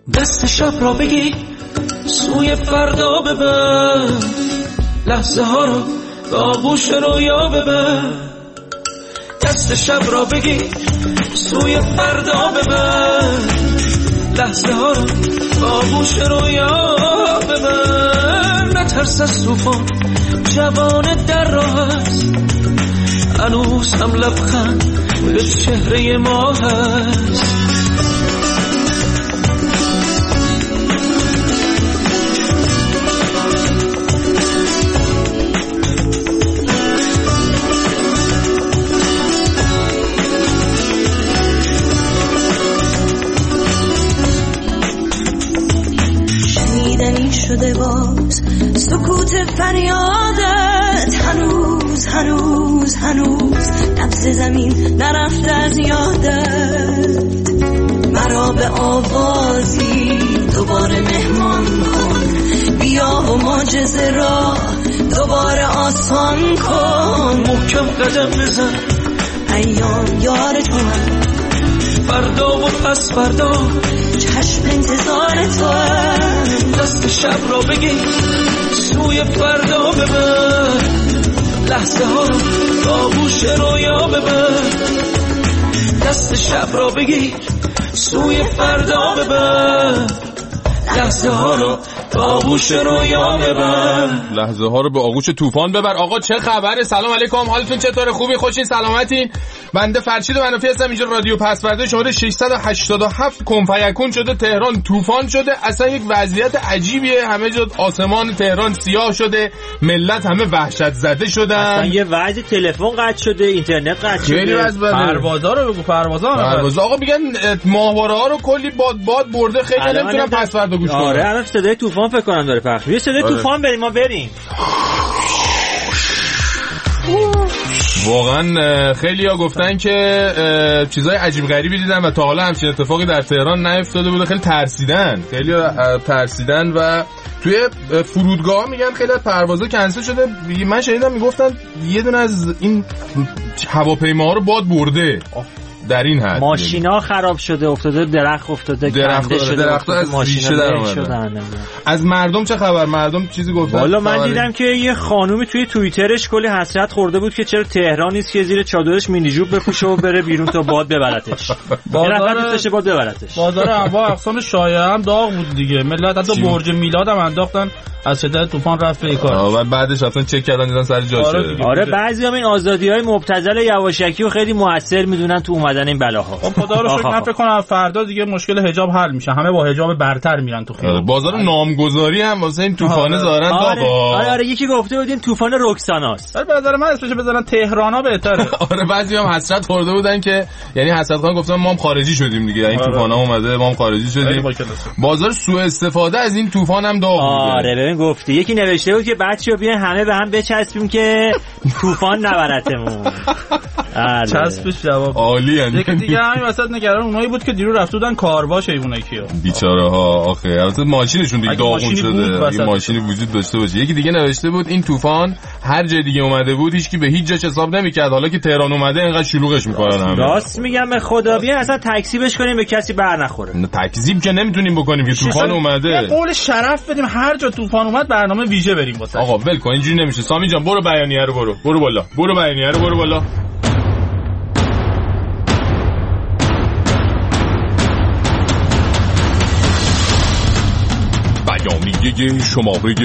دست شب را بگی سوی فردا ببر، لحظه ها رو به آغوش رویا ببر. دست شب را بگی سوی فردا ببر، لحظه ها رو به آغوش رویا ببر. نترس از طوفان، جوان در راه است، هنوز هم لبخند به چهره ما هست. شنیدنی شده باز سکوت فریادت، هنوز هنوز هنوز نبض زمین نرفته از یادت. مرا به آوازی دوباره مهمان کن، بیا و معجزه را دوباره آسان کن. محکم قدم بزن، ایام یار تو هم، فردا و پس فردا چشم انتظار تو هم. دست شب را بگی سوی فردا ببر، لحظه ها رو به آغوش رویا ببر. دست شب را بگی سوی فردا ببر، لحظه ها رو به آغوش رویا ببر. لحظه ها رو به آغوش طوفان ببر. آقا چه خبره؟ سلام علیکم، حالتون چطوره؟ خوبی؟ خوشین؟ سلامتین؟ بنده فرشید منافی هستم، اینجا رادیو پسورده شماره 687 کنفیکون شده تهران طوفان شده. اصلا یک وضعیت عجیبیه، همه جا آسمان تهران سیاه شده، ملت همه وحشت زده شدن. اصلا یه وضع تلفن قطع شده، اینترنت قطع شده، پروازا رو بگو، پروازا آقا میگن ماهواره ها رو کلی باد برده، خیلی نمیتونم پسورده گوش کنم. آره الان صدای طوفان فکر کنم داره پخش میشه. صدای طوفان بریم، ما بریم. واقعا خیلی ها گفتن که چیزای عجیب غریبی دیدن و تا حالا همچین اتفاقی در تهران نیفتاده بوده. خیلی ترسیدن و توی فرودگاه میگن خیلی پروازا کنسل شده. من شنیدم میگفتن یه دونه از این هواپیماها رو باد برده. در این حد ماشینا خراب شده، افتاده درخت افتاده، کنده شده، درخت‌ها از ریشه در اومدن. از مردم چه خبر؟ مردم چیزی گفتن؟ والا من دیدم که یه خانومی توی توییترش کلی حسرت خورده بود که چرا تهران نیست که زیر چادرش مینی جوب بپوشه و بره بیرون تا باد ببرتش. باد ببرتش. بازار انواع اقسام شایعه هم داغ بود دیگه. ملت حتی برج میلاد هم انداختن، از شدت طوفان رفت به کار. و بعدش اصلا چک کردن دیدن سر جاشه. آره بعضی‌ها این آزادی‌های مبتذل یواشکی رو خیلی موثر میدونن تو اومدن این بلاها. خدا رو شکر. من فکر کنم فردا دیگه مشکل حجاب حل میشه، همه با حجاب برتر میرن تو خیابون. بازار نامگذاری هم واسه این طوفان زارن بابا. آره یکی گفته بود این طوفان رکساناست. به نظر من اسمش بزنن تهرانا بهتره. آره بعضی‌ها هم حسرت خورده بودن که یعنی حسرت خان گفتن ما هم خارجی شدیم دیگه، این طوفانا اومده ما هم خارجی شدیم. بازار سوء استفاده از این طوفان هم داغ بود. آره ببین گفتی یکی نوشته بود که بچه‌ها بیاین همه به هم بچسبیم که طوفان نبرتمون. چسبش جواب عالی. یکی دیگه همین وسط نگران اونایی بود که دیرو رفته بودن کارواش ایونا کیو بیچاره ها. آخه البته ماشینشون دیگه داغون شده، اگه ماشینی وجود داشته باشه. یکی دیگه نوشته بود این طوفان هر جای دیگه اومده بود هیچکی به هیچ جاش حساب نمی‌کرد، حالا که تهران اومده اینقدر شلوغش می‌کنن همه. راست میگم به خدا، بیاین اصلا تکذیبش کنیم به کسی بر نخوره. تکذیب که نمیتونیم بکنیم که طوفان اومده. قول شرف بدیم هر جا طوفان اومد برنامه ویژه بریم واسه. آقا ول کن اینجوری نمیشه. سامی جان برو بیانیه رو برو بالا. برو بیانیه رو برو بالا. بیانیه شماره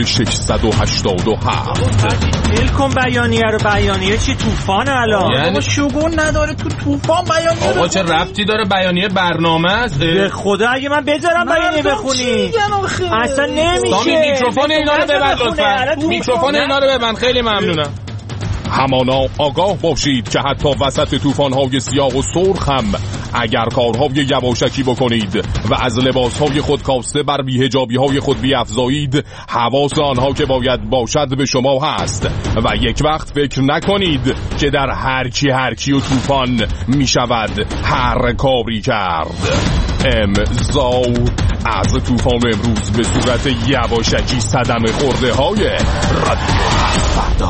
687. ول کن بیانیه رو. بیانیه چی؟ طوفان الان یعنی شگون نداره تو طوفان بیانیه. آقا چه ربطی داره؟ بیانیه برنامه است. به خدا اگه من بذارم بیانیه بخونی اصلا نمیشه. سامی میکروفون اینا رو ببند لطفا. میکروفون اینا رو ببند. خیلی ممنونم. همانا آگاه باشید که حتی وسط طوفان‌های سیاه و سرخ هم اگر کارهای یواشکی بکنید و از لباسهای خود کاسته بر بی‌حجابی‌های خود بیافزایید، حواس آنها که باید باشد به شما هست و یک وقت فکر نکنید که در هر کی و طوفان میشود هر کاری کرد. امضا از طوفان امروز به صورت یواشکی صدمه خورده های رادیو فردا.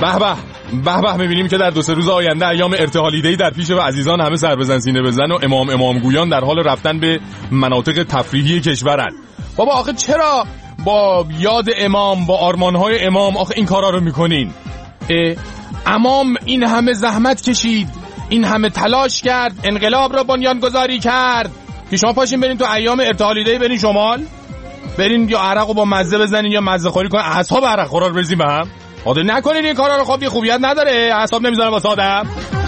به به می‌بینیم که در 2-3 روز آینده ایام ارتحالیده‌ای در پیش و عزیزان همه سر بزن سینه بزن و امامگویان در حال رفتن به مناطق تفریحی کشورن. بابا آخه چرا با یاد امام، با آرمان‌های امام آخه این کارا رو می‌کنین؟ امام این همه زحمت کشید، این همه تلاش کرد، انقلاب را بنیانگذاری کرد که شما پاشین برین تو ایام ارتحالیده‌ای برین شمال، برین یا عرقو با مزه بزنین یا مزه خوری کنین، اعصاب عرق خورا رو بریزین به هم. آده نکنین این کارا رو، خب یه خوبیت نداره، اعصاب نمیذاره واسه آدم.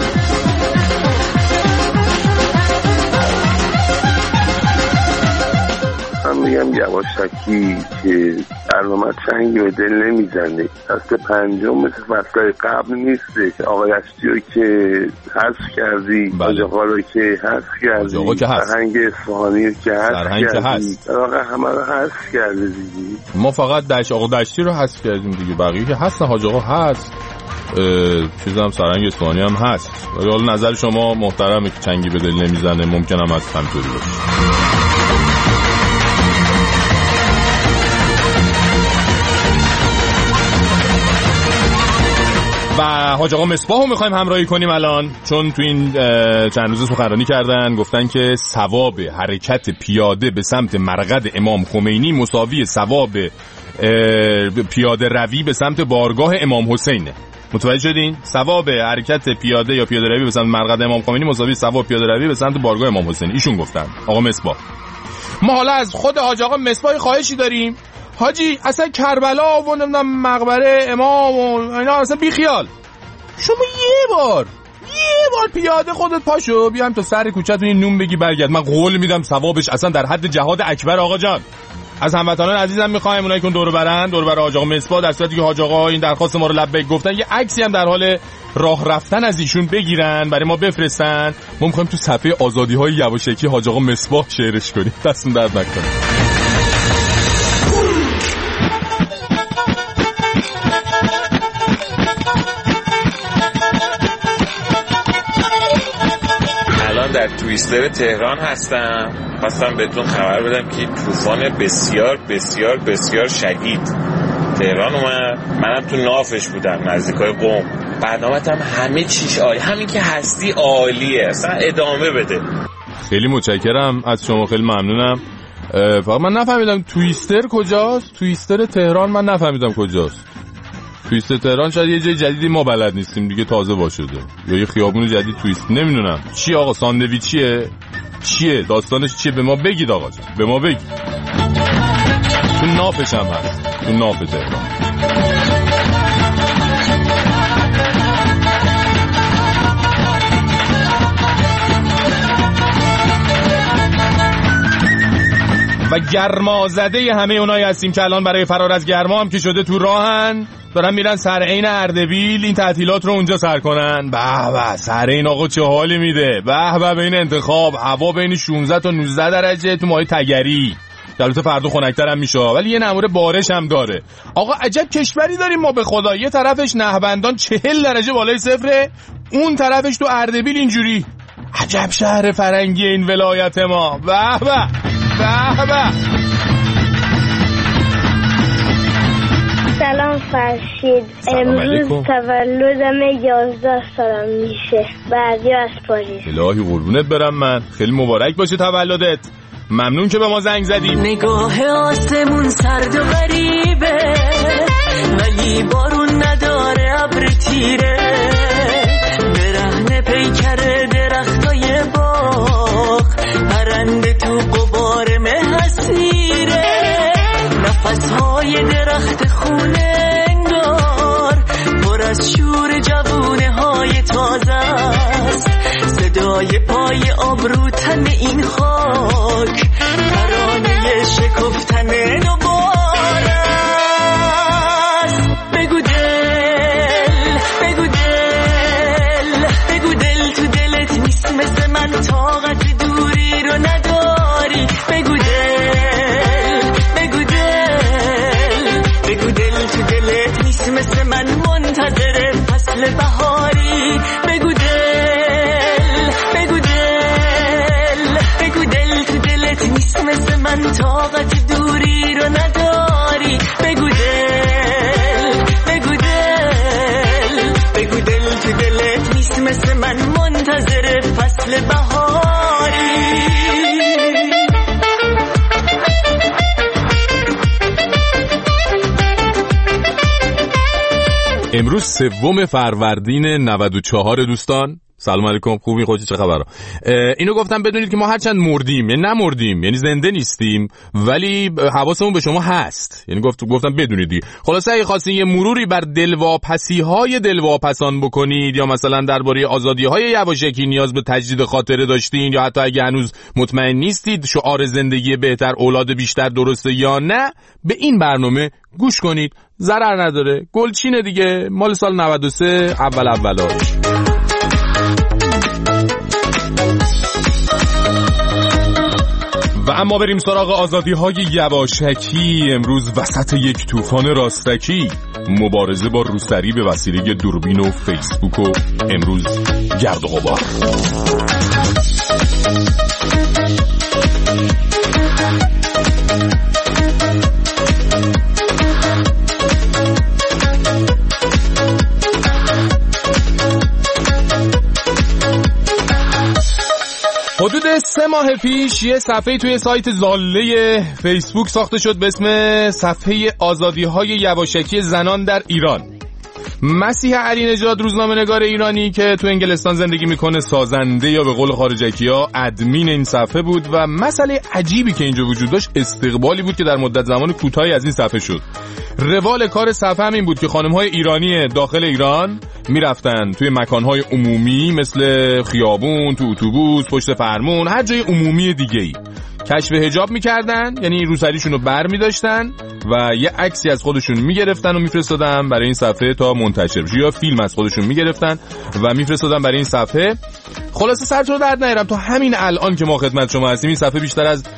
من میگم یواشکی که برنامه چنگی به دل نمیزنه. فصل 5 مثل فصلهای قبل نیسته. آقای اشتیو که حذف کردی، آقا رو که حذف کردی، سرهنگ اصفهانی که حذف کردی، آقا همه رو حذف کرده دیگه. ما فقط آقا دشتی رو حذف کردیم دیگه، بقیه که هست حاج آقا هست، چیزم سرهنگ اصفهانی هم هست. ولی حالا نظر شما محترمه که چنگی به دل نمیزنه، ممکنم از همطوری باشه. و حاج آقا مصباح رو میخوایم همراهی کنیم الان، چون تو این چند روزه سخنرانی کردن، گفتن که ثواب حرکت پیاده به سمت مرقد امام خمینی مساوی ثواب پیاده روی به سمت بارگاه امام حسینه. متوجه شدین؟ ثواب حرکت پیاده یا پیاده روی به سمت مرقد امام خمینی مساوی ثواب پیاده روی به سمت بارگاه امام حسینی. ایشون گفتن، آقا مصباح. ما حالا از خود حاج آقا مصباح خواهشی داریم، حاجی اصلا کربلا و نمیدونم مقبره امام و اینا اصلا بی خیال، شما یه بار پیاده خودت پاشو بیام تا سر کوچه‌تون این نون بگی برگرد، من قول میدم ثوابش اصلا در حد جهاد اکبر. آقا جان از هموطنان عزیزم میخوایم اونایی که دور بر حاج آقا مصباح، در صورتی که حاج آقا این درخواست ما رو لبیک گفتن، یه عکسی هم در حال راه رفتن از ایشون بگیرن برای ما بفرستن، ما میخوایم تو صفحه آزادی‌های یواشکی حاج آقا مصباح شعرش کنیم. دستون درد نکنه. در تویستر تهران هستم، خواستم بهتون خبر بدم که طوفان بسیار بسیار بسیار شدید تهران اومد. منم تو نافش بودم نزدیکای قم. برنامه‌ت هم همه چیش عالی، همین که هستی عالیه، اصلا ادامه بده. خیلی متشکرم از شما، خیلی ممنونم. فقط من نفهمیدم تویستر کجاست؟ تویستر تهران من نفهمیدم کجاست. تویست تهران شاید یه جای جدیدی ما بلد نیستیم دیگه، تازه باشده یا یه خیابون جدید تویست، نمیدونم چی. آقا ساندویچیه چیه؟ داستانش چیه؟ به ما بگید آقا جان، به ما بگید. تو نافش هم هست، تو ناف تهران. و گرما زده همه اونایی هستیم که الان برای فرار از گرما هم که شده تو راهن، دارن میرن سرعین اردبیل این تعطیلات رو اونجا سر کنن. به سرعین آقا چه حالی میده، به بین انتخاب هوا بین 16 تا 19 درجه تو ماه تگری، البته فردا خنک‌تر هم میشه ولی یه نموره بارش هم داره. آقا عجب کشوری داریم ما به خدا، یه طرفش نهبندان 40 درجه بالای صفره، اون طرفش تو اردبیل اینجوری. عجب شهر فرنگی این ولایت ما. به سلام فرشید، امروز تولدم 11 سالم میشه. بعدی از پاریس. الهی قربونت برم، من خیلی مبارک باشه تولدت. ممنون که به ما زنگ زدی. نگاه آسمون سرد و غریبه ولی بارون نداره، ابر تیره برهنه پیکر درختای باغ، پرنده تو غبار مه اسیره، نفسهای درخت خونه انگار پر از شور جوونه های تازه است، صدای پای آبرو تن این خاک، ترانه شکفتن دوباره است. بگو دل، بگو دل، بگو دل تو دلت نیست مثل من، طاقت دوری رو نداری. بگو دل، بگو دل، بگو دل تو دلت نیست مثل من، منتظر فصل بهاری. بگو دل، بگو دل، بگو دل تو دلت نیست مثل من، طاقت دوری رو نداری. بگو دل، بگو دل، امروز 3 فروردین 94 دوستان. سلام علیکم، خوبی؟ خودت چه خبره؟ اینو گفتم بدونید که ما هرچند مردیم، یعنی نمردیم، یعنی زنده نیستیم، ولی حواسمون به شما هست. یعنی گفتم بدونید دیگه. خلاصه اگه خواستین یه مروری بر دلواپسی‌های دلواپسان بکنید، یا مثلا درباره آزادی‌های یواشکی نیاز به تجدید خاطره داشتین، یا حتی اگه هنوز مطمئن نیستید شعار زندگی بهتر اولاد بیشتر درسته یا نه، به این برنامه گوش کنید. ضرر نداره، گلچینه دیگه، مال سال 93 اولاش. و اما بریم سراغ آزادی‌های یواشکی. امروز وسط یک طوفان راستکی، مبارزه با روسری به وسیله دوربین و فیسبوک و امروز گرد و غبار. حدود 3 ماه پیش یه صفحه توی سایت زاله فیسبوک ساخته شد به اسم صفحه آزادی‌های یواشکی زنان در ایران. مسیح علی نژاد، روزنامه‌نگار ایرانی که تو انگلستان زندگی میکنه، سازنده یا به قول خارجکی‌ها ادمین این صفحه بود و مسئله عجیبی که اینجا وجود داشت استقبالی بود که در مدت زمان کوتاهی از این صفحه شد. روال کار صفحه همین بود که خانم‌های ایرانی داخل ایران میرفتن توی مکان‌های عمومی مثل خیابون، تو اتوبوس، پشت فرمون، هر جای عمومی دیگه‌ای کشف حجاب میکردن، یعنی روسریشون رو بر میداشتن و یه عکسی از خودشون میگرفتن و میفرستادن برای این صفحه تا منتشر بشه، یا فیلم از خودشون میگرفتن و میفرستادن برای این صفحه. خلاصه سرتون رو درد نیارم، تا همین الان که ما خدمت شما هستیم این صفحه بیشتر از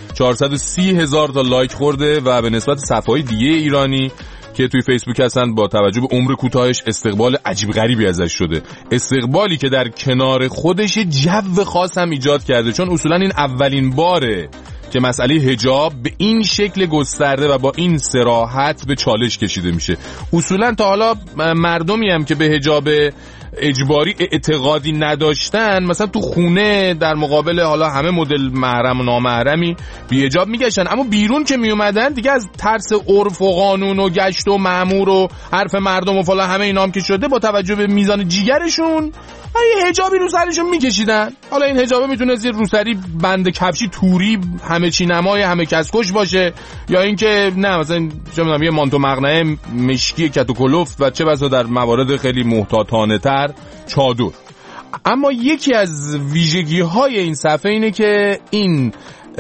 430,000 تا لایک خورده و به نسبت صفحه‌های دیگه ایرانی که توی فیسبوک هستن با توجه به عمر کوتاهش استقبال عجیب غریبی ازش شده. استقبالی که در کنار خودش جو خاص هم ایجاد کرده، چون اصولا این اولین باره که مسئله حجاب به این شکل گسترده و با این صراحت به چالش کشیده میشه. اصولا تا حالا مردمی هم که به حجاب اجباری اعتقادی نداشتن، مثلا تو خونه در مقابل حالا همه مدل محرم و نامحرمی بی حجاب میگشتن، اما بیرون که میومدن دیگه از ترس عرف و قانون و گشت و مأمور و حرف مردم و فلان همه اینام که شده، با توجه به میزان جیگرشون یه حجابی رو سرشون میکشیدن. حالا این حجابه میتونه زیر روسری بند کفشی توری همه چی نمای همه کس کش باشه، یا اینکه نه مثلا چه میدونم یه مانتو مقنعه مشکی کت و کلفت و چه بسا در موارد خیلی محتاطانه تر چادر. اما یکی از ویژگی های این صفحه اینه که این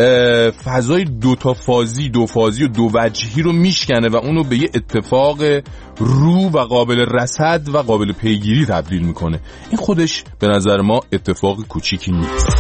فضای دو فازی و دو وجهی رو میشکنه و اونو به یه اتفاق رو و قابل رصد و قابل پیگیری تبدیل میکنه. این خودش به نظر ما اتفاق کوچیکی نیست.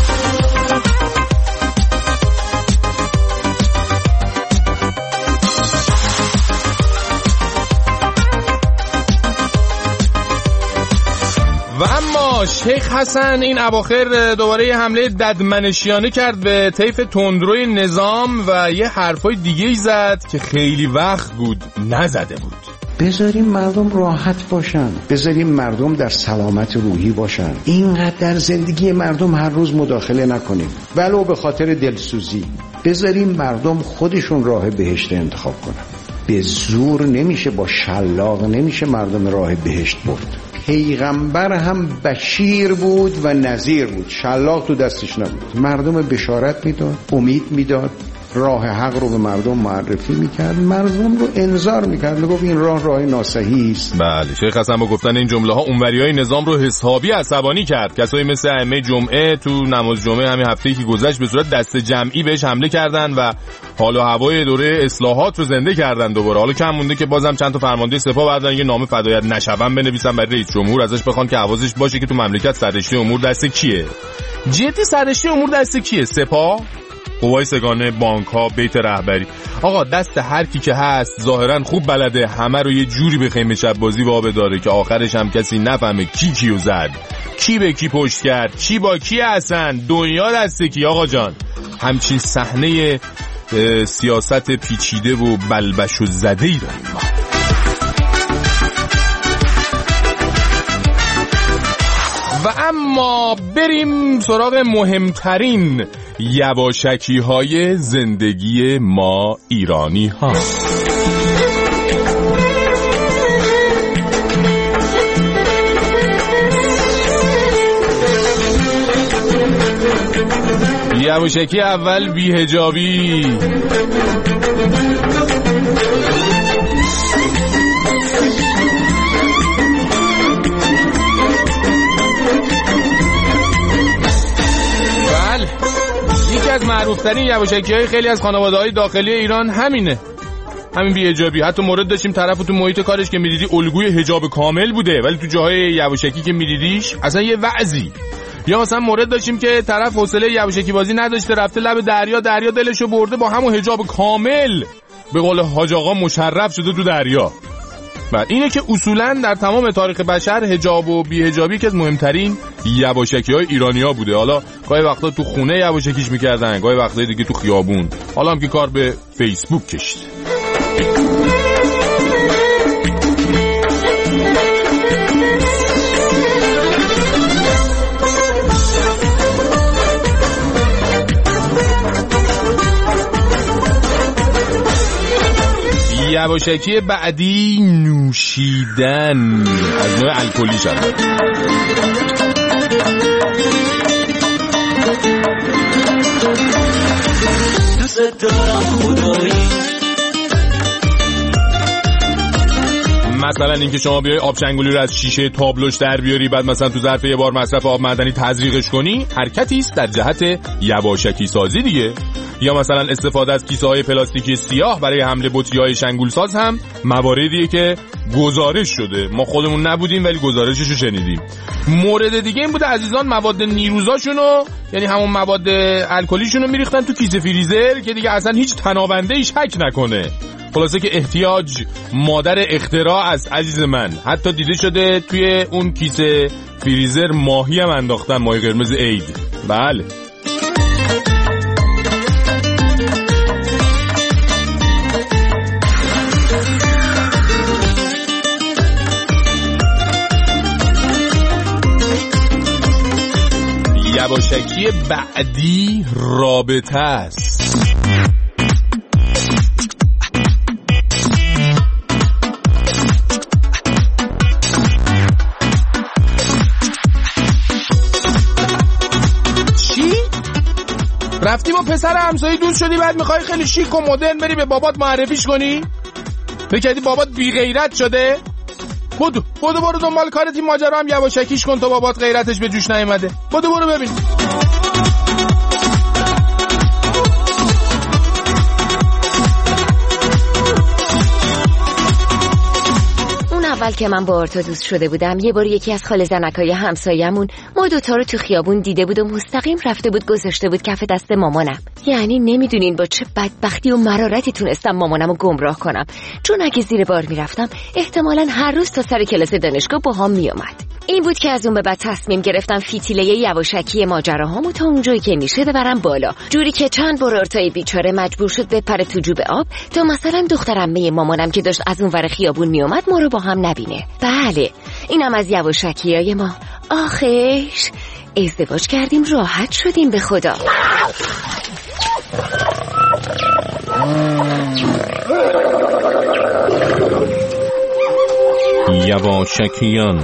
و اما شیخ حسن این اواخر دوباره حمله ددمنشیانه کرد به طیف تندروی نظام و یه حرفای دیگه زد که خیلی وقت بود نزده بود. بذاریم مردم راحت باشن، بذاریم مردم در سلامت روحی باشن، اینقدر در زندگی مردم هر روز مداخله نکنیم ولو به خاطر دلسوزی. بذاریم مردم خودشون راه بهشت انتخاب کنن. به زور نمیشه، با شلاق نمیشه مردم راه بهشت برد. پیغمبر هم بشیر بود و نذیر بود، شلاق تو دستش نبود. مردم بشارت میداد، امید میداد، راه حق رو به مردم معرفی میکرد، مردم رو انذار میکرد، میگفت این راه ناصحی است. بله، شیخ حسن با گفتن این جمله ها اونوریای نظام رو حسابی عصبانی کرد. کسایی مثل ائمه جمعه تو نماز جمعه همین هفته‌ای که گذشت به صورت دست جمعی بهش حمله کردن و حال و هوای دوره اصلاحات رو زنده کردن دوباره. حالا کم مونده که بازم چند تا فرمانده سپاه بردن یه نامه فدایت نشوم بنویسن برای رئیس جمهور، ازش بخوان که حواسش باشه که تو مملکت سررشته امور دست کیه. جدی سررشته امور دست کیه؟ سپاه، قوای سگانه، بانک ها، بیت رهبری. آقا دست هر کی که هست ظاهرا خوب بلده همه رو یه جوری به خیمه شب بازی وابه داره که آخرش هم کسی نفهمه کی کیو زد، کی به کی پشت کرد، کی با کی هستن، دنیا دست کی. آقا جان همچین صحنه سیاست پیچیده و بلبش و زده‌ای داریم ما. و اما بریم سراغ مهمترین یواشکی های زندگی ما ایرانی ها. یواشکی اول بی‌حجابی. بله، یکی از معروف‌ترین یواشکی‌های خیلی از خانواده‌های داخلی ایران همین بی‌حجابی. حتی مورد داشتیم طرفو تو محیط کارش که می‌دیدی الگوی حجاب کامل بوده، ولی تو جاهای یواشکی که می‌دیدیش اصلا یه وعظی. یا مثلا مورد داشتیم که طرف حوصله یواشکی بازی نداشته، رفته لب دریا دلشو برده با همون حجاب کامل، به قول حاج آقا مشرف شده تو دریا. بعد اینه که اصولاً در تمام تاریخ بشر حجاب و بی‌حجابی که از مهمترین یواشکی‌های ایرانی‌ها بوده. حالا گاهی وقتا تو خونه یواشکیش می‌کردن، گاهی وقتا دیگه تو خیابون، حالا هم که کار به فیسبوک کشید. یواشکی بعدی نوشیدن از نوع الکلی شد. مثلا اینکه شما بیای آب چنگولی رو از شیشه تابلوش در بیاری، بعد مثلا تو ظرف یه بار مصرف آب معدنی تزریقش کنی، حرکتی است در جهت یواشکی سازی دیگه. یا مثلا استفاده از کیسه‌های پلاستیکی سیاه برای حمل بطری‌های شنگولساز هم مواردیه که گزارش شده. ما خودمون نبودیم ولی گزارششو شنیدیم. مورد دیگه این بوده عزیزان، مواد نیروزاشونو، یعنی همون مواد الکلیشونو میریختن تو کیسه فریزر که دیگه اصلا هیچ تنابنده‌ای شک نکنه. خلاصه که احتیاج مادر اختراع است عزیز من. حتی دیده شده توی اون کیسه فریزر ماهی هم انداختن، ماهی قرمز عید. بله. یواشکی بعدی رابطه است. چی؟ رفتی با پسر همسایه دوست شدی، بعد میخوای خیلی شیک و مدرن بری به بابات معرفیش کنی؟ بگردی بابات بی غیرت شده؟ بدو برو دنبال کارت، این ماجرا هم یواشکیش کن تا بابات غیرتش به جوش نیومده. برو ببین. اول که من با آرتا دوست شده بودم، یه بار یکی از خاله زنکای همسایه‌مون ما دوتا رو تو خیابون دیده بود و مستقیم رفته بود گذاشته بود کف دست مامانم. یعنی نمیدونین با چه بدبختی و مرارتی تونستم مامانم رو گمراه کنم، چون اگه زیر بار میرفتم احتمالاً هر روز تا سر کلاس دانشگاه با هم میومد. این بود که از اون به بعد تصمیم گرفتم فیتیله یواشکی ماجراهامو تا اونجایی که میشه ببرم بالا، جوری که چند بار آرتای بیچاره مجبور شد بپره تو جوب آب تا مثلا دختر عمه مامانم که داشت از اون ور خیابون میومد ما رو با هم نبینه. بله، اینم از یواشکیای ما. آخیش ازدواج کردیم راحت شدیم به خدا. یواشکیان.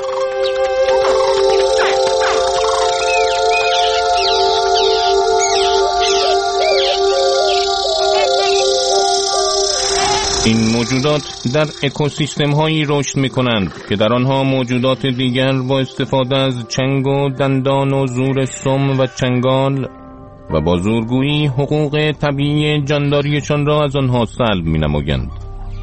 این موجودات در اکوسیستم هایی رشد می کنند که در آنها موجودات دیگر با استفاده از چنگ و دندان و زور سم و چنگال و با زورگویی حقوق طبیعی جانداریشان را از آنها سلب می نمایند.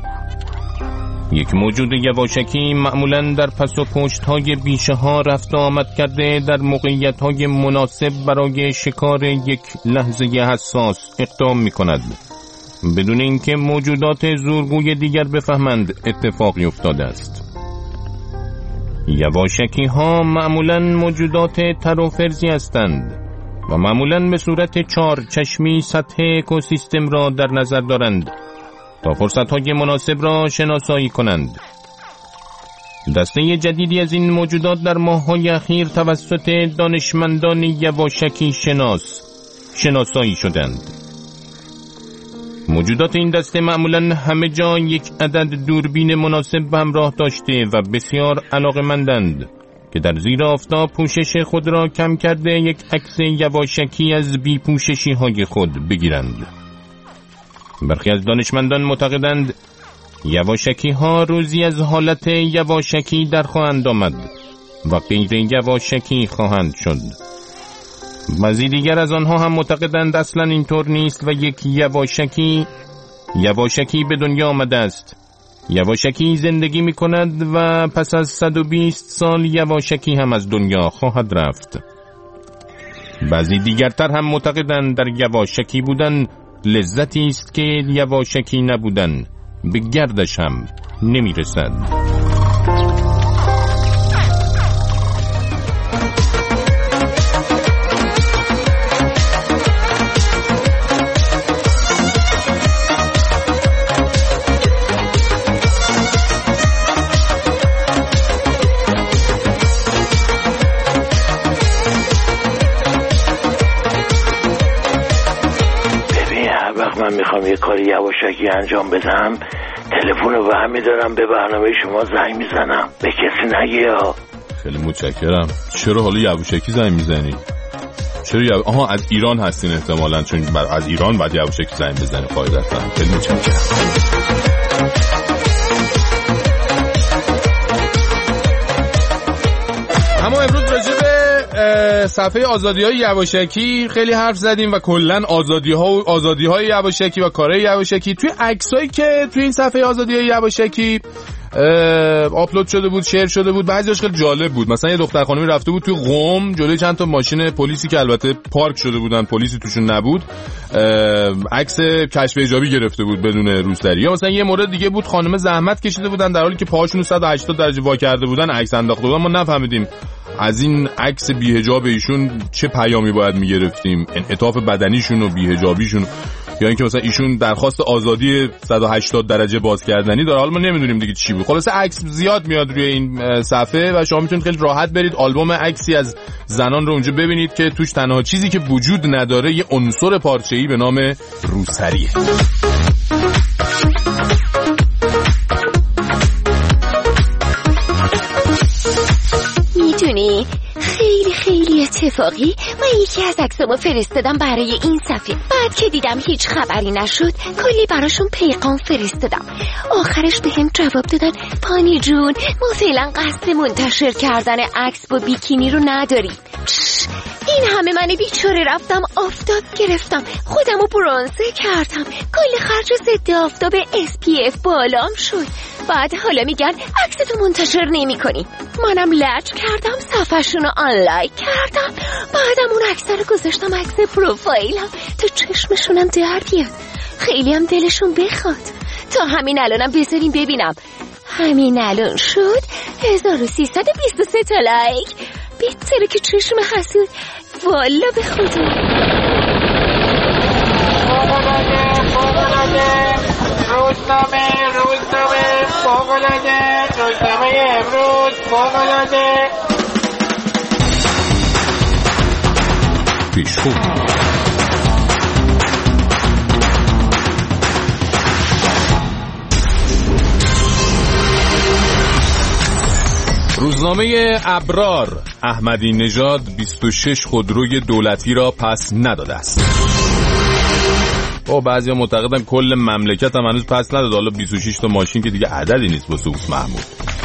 یک موجود یواشکی معمولاً در پس و پشت های بیشه ها رفت و آمد کرده در موقعیت های مناسب برای شکار یک لحظه حساس اقدام می کند، بدون اینکه موجودات زورگوی دیگر بفهمند اتفاقی افتاده است. یواشکی ها معمولاً موجودات تر و فرزی هستند و معمولاً به صورت 4 چشمی سطح اکوسیستم را در نظر دارند تا فرصت‌های مناسب را شناسایی کنند. دسته جدیدی از این موجودات در ماه‌های اخیر توسط دانشمندان یواشکی شناسایی شدند. موجودات این دسته معمولاً همه جا یک عدد دوربین مناسب به همراه داشته و بسیار علاقه‌مندند که در زیر آفتاب پوشش خود را کم کرده یک عکس یواشکی از بی پوششی های خود بگیرند. برخی از دانشمندان معتقدند یواشکی ها روزی از حالت یواشکی در خواهند آمد و غیر یواشکی خواهند شد. بعضی دیگر از آنها هم معتقدند اصلا اینطور نیست و یک یواشکی به دنیا آمده است. یواشکی زندگی می کند و پس از 120 سال یواشکی هم از دنیا خواهد رفت. بعضی دیگرتر هم معتقدند در یواشکی بودن لذتی است که یواشکی نبودن به گردش هم نمی رسد. من میخوام یه کاری یواشکی انجام بدم، تلفن رو برمی دارم به برنامه شما زنگ میزنم، به کسی نگی ها. خیلی متشکرم. چرا حالا یواشکی زنگ میزنی؟ چرا آها از ایران هستین احتمالاً، چون از ایران بعد یواشکی زنگ بزنی قاعدتاً. خیلی متشکرم. اما امروز راجع به صفحه آزادی‌های یواشکی خیلی حرف زدیم و کلاً آزادی‌های یواشکی و کارهای یواشکی. توی عکسایی که توی این صفحه آزادی‌های یواشکی آپلود شده بود، شیر شده بود، بعضیش خیلی جالب بود. مثلا یه دختر خانمی رفته بود توی قم جلوی چند تا ماشین پلیسی که البته پارک شده بودن، پلیسی توشون نبود، عکس کشف ایجابی گرفته بود بدون روسری. یا مثلا یه مورد دیگه بود، خانم زحمت کشیده بودن در حالی که پاهاشون 180 درجه وا کرده بودن، عکس انداخته بودن. ما نفهمیدیم از این عکس بی‌حجاب ایشون چه پیامی باید می‌گرفتیم، انعطاف بدنیشون و بی‌حجابیشون، یا اینکه مثلا ایشون درخواست آزادی 180 درجه باز کردنی داره. حالا ما نمیدونیم دیگه چی بود. خلاصه عکس زیاد میاد روی این صفحه و شما میتونید خیلی راحت برید آلبوم عکسی از زنان رو اونجا ببینید که توش تنها چیزی که وجود نداره یه عنصر پارچه‌ای به نام روسریه. میدونی خیلی اتفاقی من یکی از عکسامو فرستادم برای این صفحه، بعد که دیدم هیچ خبری نشد کلی براشون پیغام فرستادم. آخرش بهم جواب دادن پانی جون ما فعلا قصد منتشر کردن عکس با بیکینی رو نداریم. این همه من بیچاره رفتم آفتاب گرفتم، خودمو برانزه کردم، کلی خرج ضد آفتاب SPF بالام شد. بعد حالا میگن عکستو منتشر نمی کنی. منم لج کردم، صفحه‌شونو آنلایک کردم، بعدم اون عکس رو گذاشتم عکس پروفایلم تا چشمشونم در بیاد، خیلی هم دلشون بخواد. تا همین الانم بذاریم ببینم. همین الان شد 1323 تا لایک. بهتره که چشم حسود والا به خدا. روزنامه فوق‌العاده، روزنامه امروز فوق‌العاده. پیشخون روزنامه ابرار: احمدی نژاد 26 خودروی دولتی را پس نداده است. بعضیا معتقدن کل مملکت هم هنوز پس نداده، حالا 26 تا ماشین که دیگه عددی نیست واسه اوس محمود.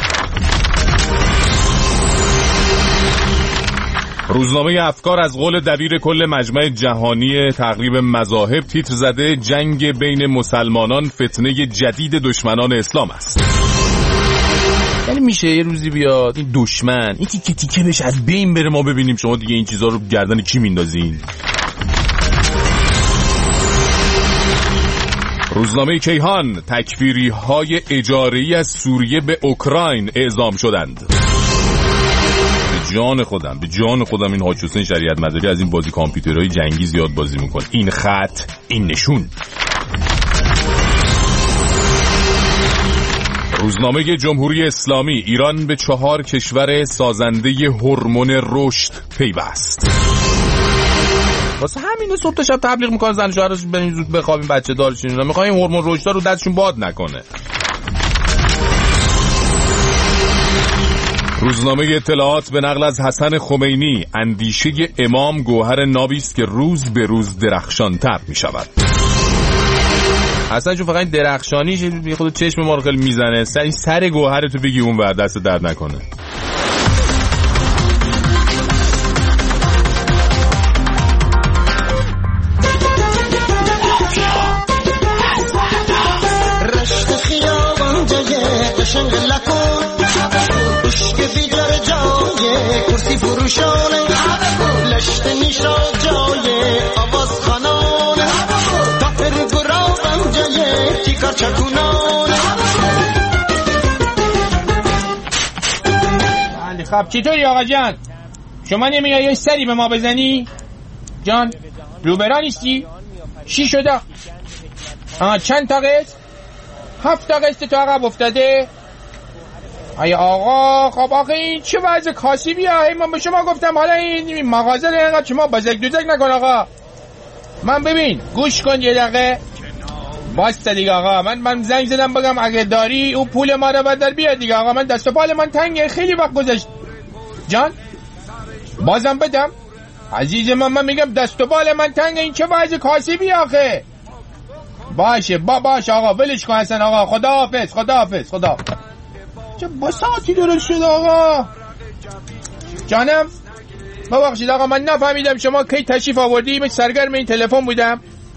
روزنامه افکار از قول دبیر کل مجمع جهانی تقریب مذاهب تیتر زده جنگ بین مسلمانان فتنه جدید دشمنان اسلام است. یعنی میشه یه روزی بیاد این دشمن این تیکه تیکه بشه از بین بره، ما ببینیم شما دیگه این چیزا رو گردن کی میندازین. روزنامه کیهان: تکفیری های اجاره‌ای از سوریه به اوکراین اعزام شدند. به جان خودم این حاج حسین شریعت مداری از این بازی کامپیوترهای جنگی زیاد بازی میکنه. این خط، این نشون. روزنامه جمهوری اسلامی: ایران به 4 کشور سازنده هورمون رشد پیوست. واسه همین صبح تا شب تبلیغ میکنن زن شوهرش برین زود بخوابین بچه دار شین، میخوان این هورمون رشد رو دستشون باد نکنه. روزنامه اطلاعات به نقل از حسن خمینی: اندیشه امام گوهر نابی است که روز به روز درخشان‌تر می‌شود. حسن جون فقط درخشانیش یه خود چشم ما رو خیلی میزنه. سر گوهر تو بگی اون ور، دست درد نکنه. کرسی فروشانه لشت نیشا جای آواز خانانه تافر گرابم جای تیکار چکونانه. خب چطوری آقا جان؟ شما نمیای یه سری به ما بزنی؟ جان روبرا نیستی؟ چی شده؟ چند تا قسط؟ 7 تا قسط تو عقب افتاده؟ ای آقا خب آقا این چه وضع کاسبیه؟ من به شما گفتم حالا این مغازه رو اینقدر شما بزک دوزک نکن آقا. من ببین گوش کن یه دقیقه باستا دیگه آقا. من زنگ زدم بگم اگه داری اون پول ما رو بدر بیاد دیگه آقا. من دست و پال من تنگه، خیلی وقت گذشت. جان بازم بدم عزیز من میگم دست و پال من تنگه. این چه وضع کاسبیه آخه؟ باشه باشه آقا ولش کن حسن آقا. خداحافظ. چه بساطی درست شد آقا. جانم ببخشید آقا من نفهمیدم شما کی تشریف آوردی؟ من سرگرم این تلفن بودم.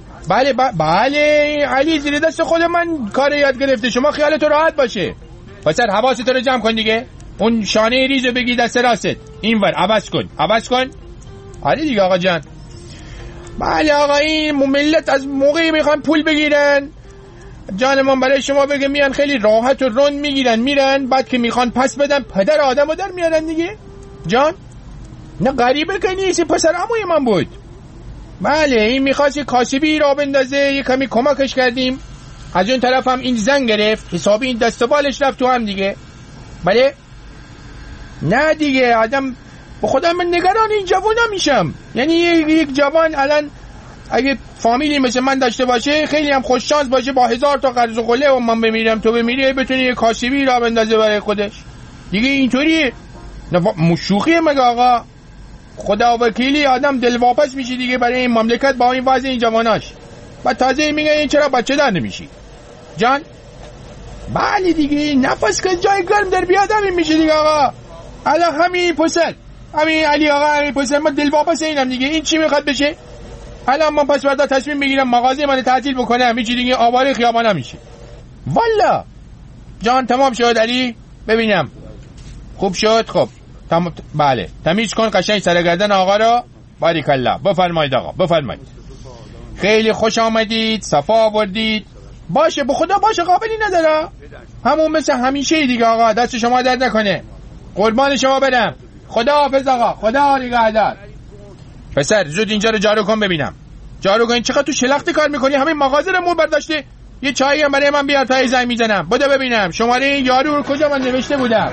بله علی زیر دست خود من کار یاد گرفته. شما خیالت راحت باشه. پسر حواست رو جمع کن دیگه. اون شانه ریزو بگی دست راست اینور عوض کن. آره دیگه آقا جان. بله آقا این ملت از موقعی میخوان پول بگیرن جان من برای شما بگم میان خیلی راحت و رون میگیرن میرن، بعد که میخوان پس بدن پدر آدمو در میارن دیگه. جان نه غریبه که نیست، پسر عموی من بود. بله این میخواست کاسبی را بندازه، یه کمی کمکش کردیم. از اون طرف هم این زنگ گرفت حسابی این دست و بالش رفت تو هم دیگه. بله نه دیگه آدم به خدا من نگران این جوان میشم. یعنی یک جوان الان اگه فامیلی مثل من داشته باشه خیلی هم خوش شانس باشه، با 1000 تا قرض و قله و من بمیرم تو بمیری بتونی یه کاسبی را بندازه برای خودش دیگه. اینطوریه مشوخیه مگه آقا؟ خدا وکیلی آدم دلواپس میشه دیگه برای این مملکت با این وضع این جواناش. بعد تازه میگه این چرا بچه دار نمیشی؟ جان بله دیگه نفس که جای گرم در بیاد همین میشه دیگه آقا. الان همین پسر همین علی آقا همین پسر من دلواپس اینم دیگه. این چی میخواد بشه؟ الان من پس فردا تصمیم بگیرم مغازه من تعطیل بکنم، هیچ دیگه آواره خیابانا میشه. والا جان تمام شد علی؟ ببینم خوب شد. خب بله تمیز کن قشنگ سرگردن آقا رو. باریکالله بفرمایید آقا بفرمایید. خیلی خوش آمدید، صفا آوردید. باشه به خدا باشه قابلی نداره، همون مثل همیشه دیگه آقا. دست شما درد نکنه، قربان شما برم. خدا حافظ آقا، خدا نگهدار. پسر زود اینجا رو جارو کن ببینم. جارو کن. چقدر تو شلختی کار میکنی؟ همین مغازه رو مور برداشتی. یه چایی هم برای من بیار تا زنگ میزنم. بده ببینم شماره این یارو رو کجا من نوشته بودم.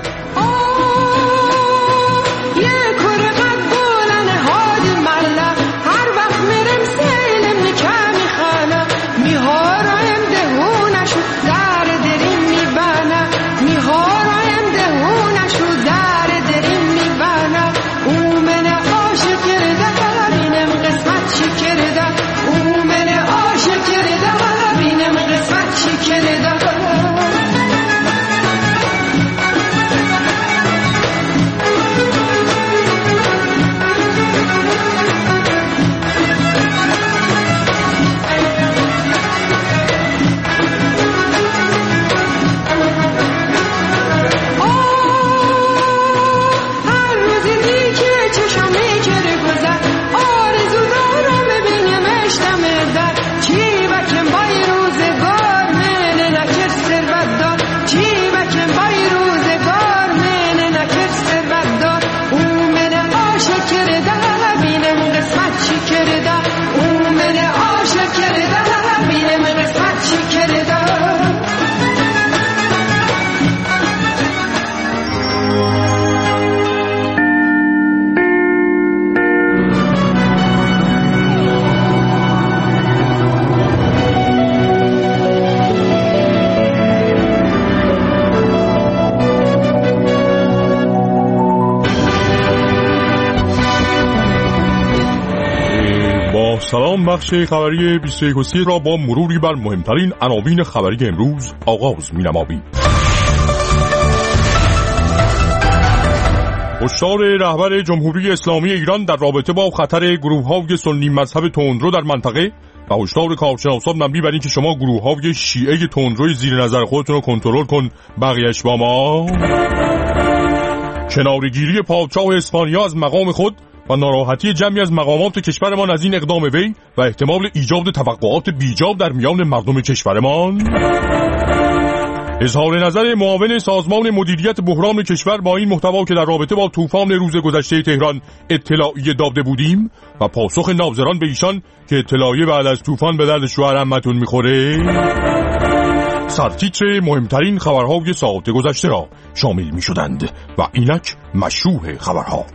سلام. بخش خبری 21 را با مروری بر مهمترین عناوین خبری امروز آغاز می‌نماییم. هشدار رهبر جمهوری اسلامی ایران در رابطه با خطر گروه‌های سنی مذهب تندرو در منطقه و هشدار کارشناسان مبنی بر اینکه شما گروه‌های شیعه تندروی زیر نظر خودتون رو کنترل کن، بقیه‌اش با ما. کنارگیری پادشاه اسپانیا از مقام خود و ناراحتی جمعی از مقامات کشورمان از این اقدام وی و احتمال ایجاد توقعات بیجا در میان مردم کشورمان. اظهار نظر معاون سازمان مدیریت بحران کشور با این محتوا که در رابطه با طوفان روز گذشته تهران اطلاعیه داده بودیم و پاسخ ناظران به ایشان که اطلاعیه بعد از طوفان به درد شوهر عمتون میخوره. سرتیتر مهمترین خبرهای ساعت گذشته را شامل میشدند و اینک مشروع خبرها.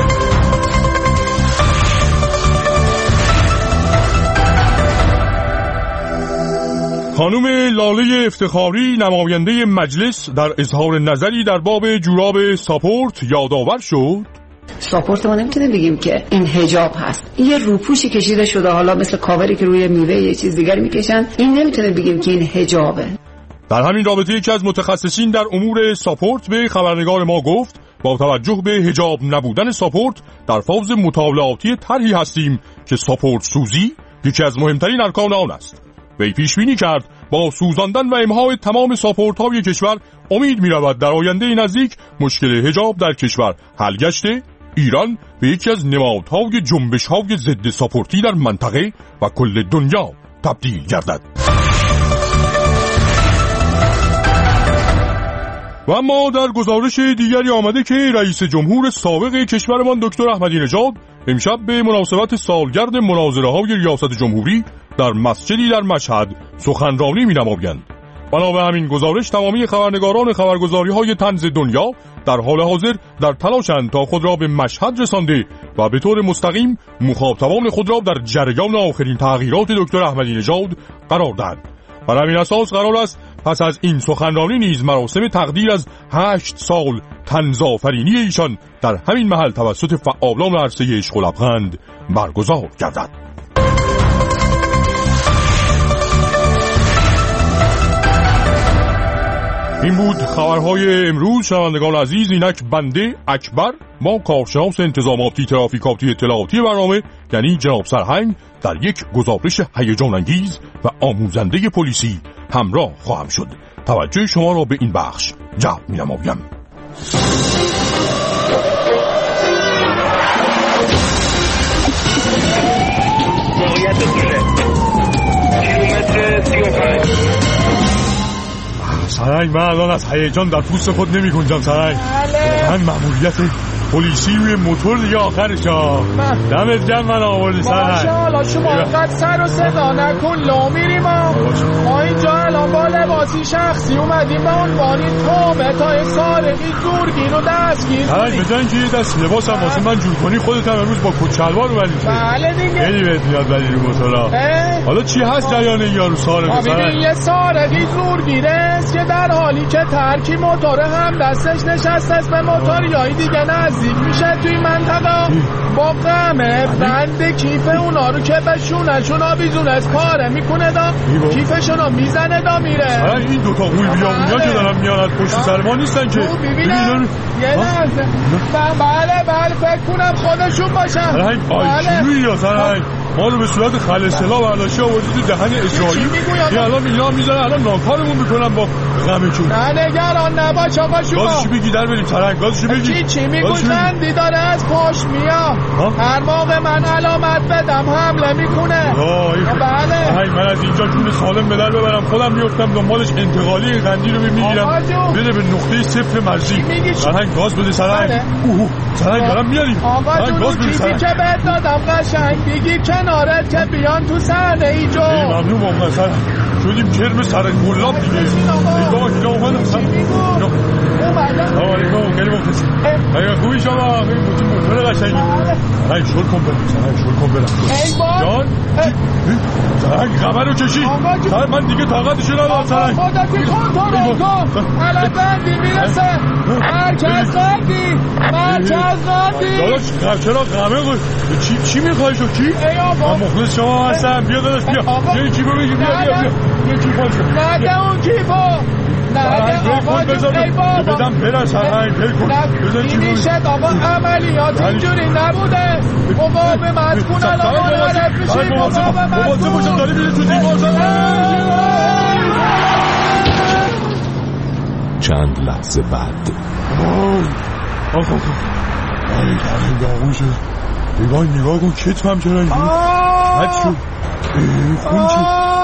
خانم لاله افتخاری نماینده مجلس در اظهار نظری در باب جوراب ساپورت یادآور شد ساپورت ما نمیتونیم بگیم که این حجاب هست، یه روپوشی کشیده شده، حالا مثل کاوری که روی میوه یه چیز دیگر میکشن، این نمیتونیم بگیم که این حجابه. در همین رابطه یکی از متخصصین در امور ساپورت به خبرنگار ما گفت با توجه به حجاب نبودن ساپورت در فاز مطالعاتی طرحی هستیم که ساپورت سوزی یکی از مهمترین ارکان آن است. وی پیش بینی کرد با سوزاندن و امحای تمام ساپورت‌های کشور امید می‌رود در آینده نزدیک مشکل حجاب در کشور حل گشته ایران به یکی از نمادهای جنبش‌های ضد ساپورتی در منطقه و کل دنیا تبدیل گردد. و اما در گزارش دیگری آمده که رئیس جمهور سابق کشورمان دکتر احمدی نژاد امشب به مناسبت سالگرد مناظره‌های ریاست جمهوری در مسجدی در مشهد سخنرانی می‌نمایند. بنا به همین گزارش تمامی خبرنگاران خبرگزاری‌های طنز دنیا در حال حاضر در تلاشند تا خود را به مشهد رسانده و به طور مستقیم مخاطبان خود را در جریان آخرین تغییرات دکتر احمدی نژاد قرار دهند. بر همین اساس قرار است پس از این سخنرانی نیز مراسم تقدیر از 8 سال طنزآفرینی ایشان در همین محل توسط فعالان عرصه عشق و لبخند برگزار گردد. این بود خبرهای امروز. شنوندگان عزیز، اینک بنده اکبر با کارشناس انتظاماتی ترافیکاتی اطلاعاتی برنامه یعنی جناب سرهنگ در یک گزارش هیجان انگیز و آموزنده پلیسی همراه خواهم شد. توجه شما را به این بخش جلب می‌نمایم. سرنگ، من الان از هیجان در پوست خود نمی گنجم سرنگ. من مأموریت پلیسی روی موتور دیگه آخرش ها. دمت گرم من آوردی سرنگ. ماشاءالله شما انقدر سر و صدا نکن، لا میریم ما اینجا الان با لباسی شخصی اومدیم به عنوانی تهمت‌های سارقی زورگیر و دستگیر کنیم. سرنگ بجای اینکه یه دست لباس هم واسه من جور کنی خودت هم امروز با کت شلوار اومدی. بله دیگه. خیلی بهت میاد ولی رو موتورا. حالا چی هست جریان این یارو سارقه سرنگ؟ یه سارقی زورگیره است که در حالی که ترکی موتور هم دستش نشسته است به موتوریای دیگه نزدیک میشه توی منطقه با قمه بند کیف اونا رو که به شونشون آویزون از پاره میکنه دا کیفشون میزنه دا میره. این دوتا قوی بیامونیا که دارم میانت پشت سر ما نیستن که ببینم یه لحظه. بله فکر کنم خودشون باشن. چجوری یا سرنگ ما رو به صورت خلصلا برداشته آوردی تو دهن اسرائیل. این الان اینا میزنن الان ناکارمون میکنن با غمشون. نه نگران نباش آقا شما. گازشو بگی در بریم سرنگ، گازشو بگی. چی میگوشن دیداره از پشت میاد. هر موقع من علامت بدم حمله میکنه. بله من از اینجا جون سالم به در ببرم خودم میفتم دنبالش انتقالی قندی رو میگیرم بده به نقطه صفر مرزی. سرنگ گاز بده سرنگ. سرنگ دارم میاریم. آقا جون چیزی که بهت دادم قشنگ بگیر کنارت که بیان تو صحنه ایجو. ممنون موقع سرنگ. شدیم کرم سر گلاب دیگه. ای بابا اینا اومدم سلام علیکم. خیلی مخلص. اگه خوبی شما این موتور قشنگی سرنگ شل کن برم ای بابا جان سرنگ خبر رو کشی من دیگه طاقتشو ندارم سرنگ خودتی کنترل کن الان بندی میرسه مرکز قندی داداش چرا غمه چی میخوای شو کی؟ من مخلص شما هستم بیا داداش بیا یه کیفو بگی بیا یه کیفو نده اون کیفو نده آقا بدم برن سرهنگ بل کن این نیشت آقا عملیات اینجوری نبوده مقاومت کن الان منحرف میشی مقاومت کن داری میره تو دیوار چند لحظه بعد این داغون شد نگاه کن کتفم چرا اینجوری حد شد خون چه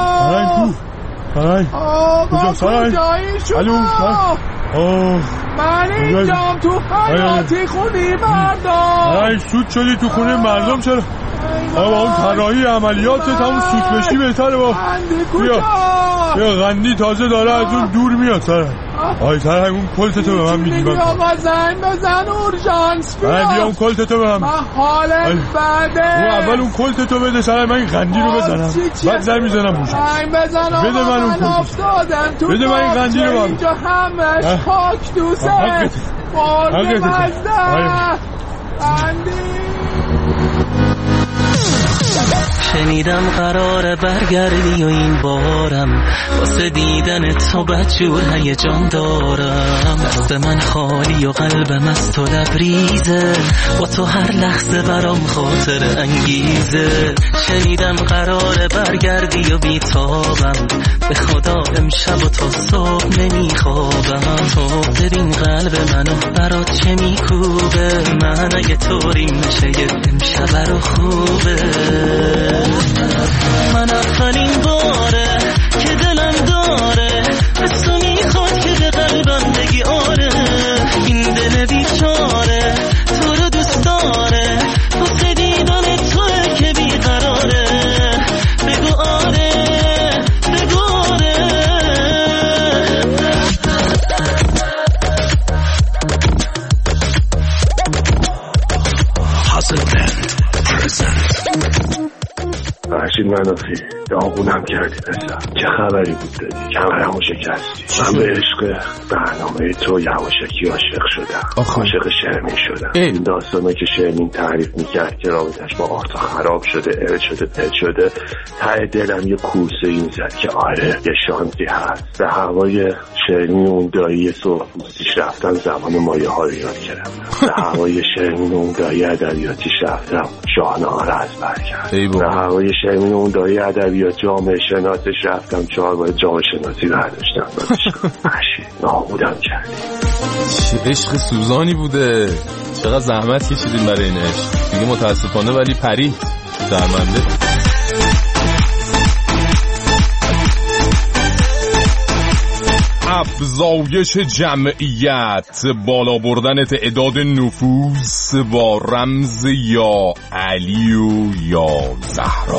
سرنگ کجا سرنگ الو من اینجام تو حیاتی خونی مردم سرنگ سود شدی تو خونه مردم چرا با اون طراحی عملیاتت همون سود بشی بهتره با بیا غندی تازه داره از اون دور میاد سرنگ سرنگ اون کلتتو به من میدی آقا زنگ بزن اورژانس بیا اون کلتتو به من حالت بده اول اون کلتتو بده سرنگ من این غندی رو بزنم بعد زنگ میزنم بوشم زنگ بزن بده من اون کلتتو بده من این غندی رو اینجا همش پاک دوسته قرب مزده غندی شنیدم قراره برگردی و این بارم واسه دیدن تو بدجور هیجان دارم دست من خالی و قلبم از تو لبریزه با تو هر لحظه برام خاطر انگیزه شنیدم قراره برگردی و بیتابم به خدا امشب و تا صبح نمیخوابم تو ببین قلب منو برات چه میکوبه من اگه طوریم نشه امشب رو خوبه من اولین باره که دلم داره از تو میخواد که به قلبم بگی آره این دل بیچاره تو رو دوست داره واسه دیدن توه که بیقراره بگو آره بگو آره Hustle Band present فرشید منافی داغونم کردی پسر چه خبری بود دادی کمرمو شکستی من به عشق برنامه تو یواشکی عاشق شدم عاشق شرمین شدم این داستانه که شرمین تعریف میکرد که رابطش با آرتا خراب شده ارد شده پد شده ته دلم یه کوسه این زد که آره یه شانسی هست به هوای شرمین اون دایی صبح پوستیش رفتم زمان مایه ها رو یاد کردم به هوای شرمین اون دایی ادبیاتیش رفتم شاهنامه رو از بر کردم به هوای شرمین اون دایی ادبیات جامعه شناسش رفتم 4 بار جامعه شناسی برداشتم نابودم کردی چه عشق سوزانی بوده چقدر زحمت کشیدین برای این عشق دیگه متاسفانه ولی پری درمنده افزایش جمعیت بالا بردن تعداد نفوس با رمز یا علی و یا زهرا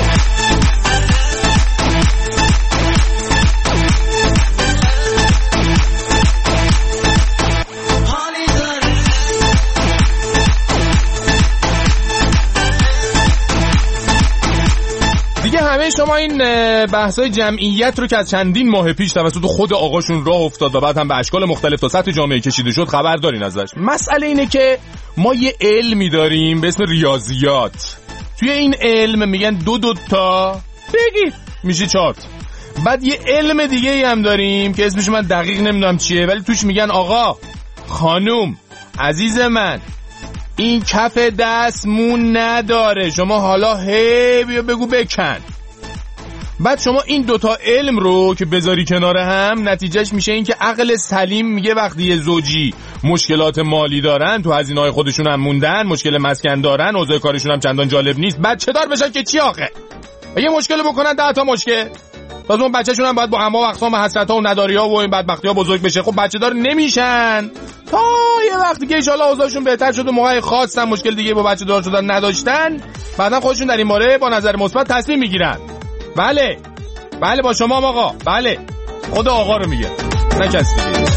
دیگه همه شما این بحثای جمعیت رو که از چندین ماه پیش توسط خود آقاشون راه افتاد و بعد هم به اشکال مختلف تا سطح جامعه کشیده شد خبر دارین ازش. مسئله اینه که ما یه علمی داریم به اسم ریاضیات. توی این علم میگن 2 تا بگید میشه 4. بعد یه علم دیگه هم داریم که اسمش من دقیق نمیدونم چیه ولی توش میگن آقا خانوم عزیز من این کف دست مون نداره شما حالا بیا بگو بکن. بعد شما این 2 تا علم رو که بذاری کنار هم نتیجهش میشه این که عقل سلیم میگه وقتی یه زوجی مشکلات مالی دارن تو هزینه‌های خودشون هم موندن مشکل مسکن دارن اوضاع کارشون هم چندان جالب نیست بچه دار بشن که چی آخه یه مشکل بکنن 10 تا مشکل تازه اون بچه‌شون هم باید با انواع و اقسام حسرت‌ها و نداری‌ها و این بدبختی‌ها بزرگ بشه خب بچه دار نمیشن تا یه وقتی که ان شاءالله اوضاعشون بهتر شد و موقعی خواستن مشکل دیگه با بچه دار شدن نداشتن بعدن خودشون در این باره با نظر مثبت تصمیم میگیرن. بله بله با شما آقا. بله خدا آقا رو میگه، نه کسی دیگه.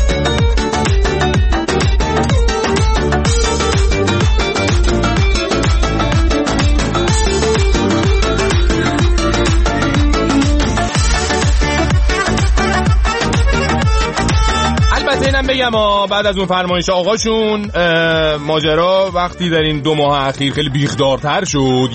اینم بگم بعد از اون فرمایش آقاشون ماجرا وقتی در این 2 ماه اخیر خیلی بیخدارتر شد،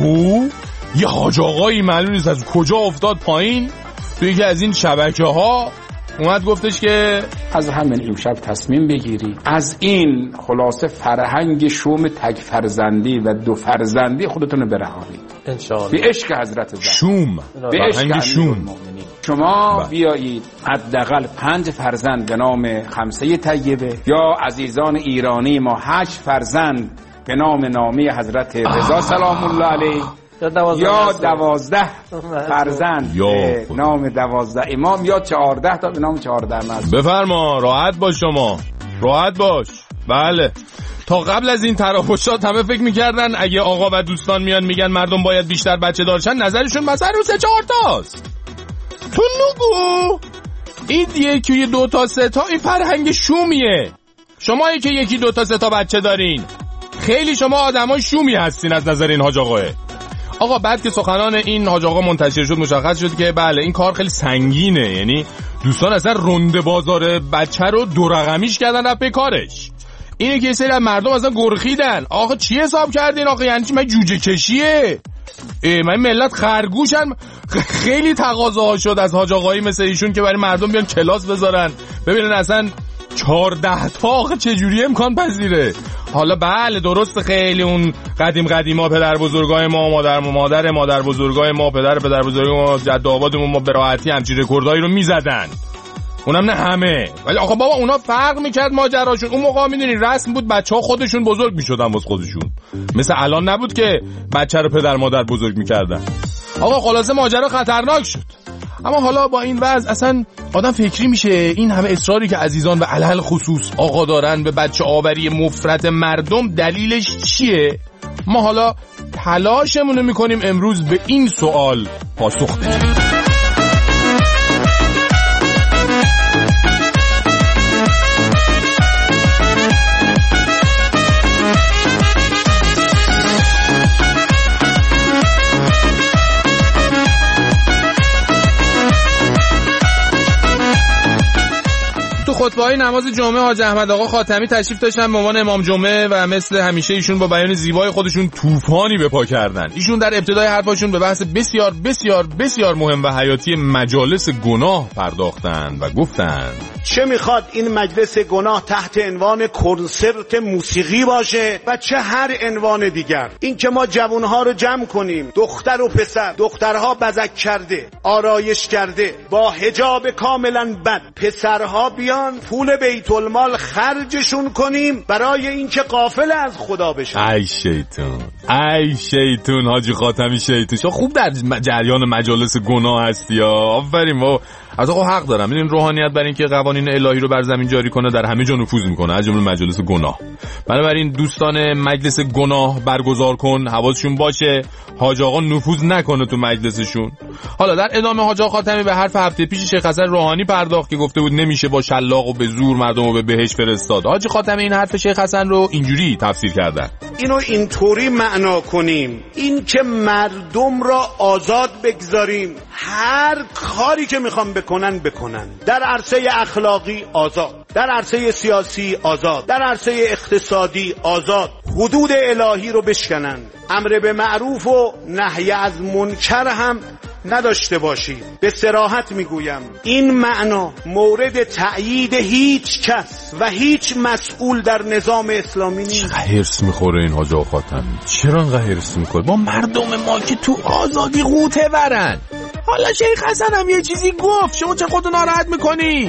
یه حاج آقایی معلوم نیست از کجا افتاد پایین توی یکی از این شبکه‌ها، اومد گفتش که از همین امشب تصمیم بگیری از این خلاصه فرهنگ شوم تک فرزندی و 2 فرزندی خودتون رو برهانید انشاءالله به عشق حضرت زهرا. شوم به عشق شوم شما بیایید حداقل 5 فرزند به نام خمسه طیبه، یا عزیزان ایرانی ما 8 فرزند به نام نامی حضرت رضا سلام الله علیه، یا 12 فرزند به نام 12 امام، یا 14 تا به نام 14 مذهب. بفرما، راحت باش شما، راحت باش. بله تا قبل از این تراوشات همه فکر میکردن اگه آقا و دوستان میان میگن مردم باید بیشتر بچه دارشن، نظرشون مثلا رو 3-4 تاست. تو نگو این 1 2 تا 3 تا این فرهنگ شومیه. شمایی که 1 2 تا 3 تا بچه دارین خیلی شما آدمای شومی هستین از نظر این حاج آقاه. آقا بعد که سخنان این حاج آقا منتشر شد مشخص شد که بله این کار خیلی سنگینه، یعنی دوستان اصلا رنده بازار بچه رو 2 رقمیش کردن رفت به کارش. اینه که سری مردم اصلا گرخیدن. آقا چی حساب کردین آقا؟ یعنی چی؟ من جوجه کشیه؟ من ملت خرگوشن. خیلی تقاضاها شد از حاج آقایی مثل ایشون که برای مردم بیان کلاس بذارن ببینن اصلا 14 تا آقا چجوری امکان پذیره. حالا بله درست خیلی اون قدیما پدر بزرگای ما، مادر بزرگای ما، پدر بزرگای ما، جد آبادمون ما به راحتی همچین رکوردایی رو میزدن، اونم نه همه. ولی آقا بابا اونا فرق میکرد ماجراشون. اون موقع میدونی رسم بود بچه‌ها خودشون بزرگ میشدن واسه خودشون، مثل الان نبود که بچه رو پدر مادر بزرگ میکردن. آقا خلاصه ماجرا خطرناک شد. اما حالا با این وضع اصلا آدم فکری میشه این همه اصراری که عزیزان و علل خصوص آقا دارن به بچه آوری مفرط مردم دلیلش چیه؟ ما حالا تلاشمون رو میکنیم امروز به این سوال پاسخ بدیم. خطبه‌های نماز جمعه حاج احمد آقا خاتمی تشریف داشتن به عنوان امام جمعه و مثل همیشه ایشون با بیان زیبای خودشون طوفانی به پا کردن. ایشون در ابتدای حرفاشون به بحث بسیار بسیار بسیار مهم و حیاتی مجالس گناه پرداختن و گفتن چه میخواد این مجلس گناه تحت عنوان کنسرت موسیقی باشه و چه هر عنوان دیگر. این که ما جوانها رو جمع کنیم، دختر و پسر، دخترها بزک کرده، آرایش کرده، با حجاب کاملا بد، پسرها بیان پول بیت المال خرجشون کنیم برای اینکه غافل از خدا بشن. ای شیطون حاجی خاتمی شیطون. شما خوب در جریان مجالس گناه هستی ها. آفرین. ما از آقا حق دارم. این روحانیت برای اینکه قوانین الهی رو بر زمین جاری کنه در همه جا نفوذ میکنه، از جمله مجالس گناه. بنابراین دوستان مجلس گناه برگزار کن، حواسشون باشه حاج آقا نفوذ نکنه تو مجلسشون. حالا در ادامه حاج آقا خاتمی به حرف هفته پیش شیخ حسن روحانی پرداخت که گفته بود نمیشه با شلاق و به زور مردم رو به بهشت فرستاد. حاج خاتمی این حرف شیخ حسن رو اینجوری تفسیر کردن: اینو اینطوری معنا کنیم، این که مردم را آزاد بگذاریم هر کاری که میخوام بکنن، در عرصه اخلاقی آزاد، در عرصه سیاسی آزاد، در عرصه اقتصادی آزاد، حدود الهی رو بشکنن، امر به معروف و نهی از منکر هم نداشته باشید. به صراحت میگویم این معنا مورد تأیید هیچ کس و هیچ مسئول در نظام اسلامی نیست. چقدر هرس میخوره این حاج خاتمی، چرا انقدر هرس میکنه با مردم ما که تو آزادی قوطه برن؟ حالا شیخ حسن هم یه چیزی گفت، شما چه خودتو ناراحت میکنی؟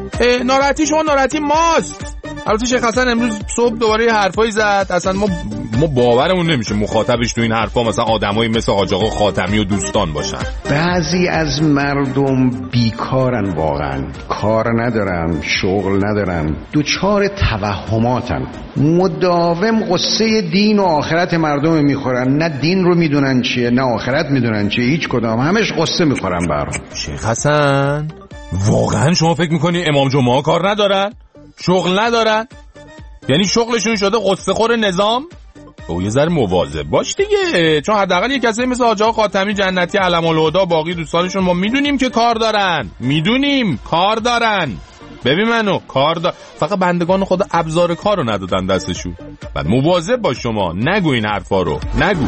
ناراحتی شما ناراحتی ماست. البته شیخ حسن امروز صبح دوباره حرفایی زد، اصلا ما ما باورمون نمیشه مخاطبش تو این حرفا مثلا آدمایی مثل حاج آقا خاتمی و دوستان باشن. بعضی از مردم بیکارن، واقعا کار ندارن، شغل ندارن، دوچار توهماتن، مداوم قصه دین و آخرت مردم میخورن. نه دین رو میدونن چیه، نه آخرت میدونن چیه، هیچ کدام، همش قصه میخورن برام. شیخ حسن واقعا شما فکر میکنی امام جمعه کار ندارن؟ شغل ندارن؟ یعنی شغلشون شده قصه خور نظام؟ او یه ذره مواظب باش دیگه، چون حداقل یه کسی مثل حاج آقا خاتمی جنتی علم الهدی باقی دوستانشون ما میدونیم که کار دارن، میدونیم کار دارن. ببین منو فقط بندگان خدا ابزار کارو ندادن دستشون. بعد مواظب باش شما، نگو این حرفا رو، نگو.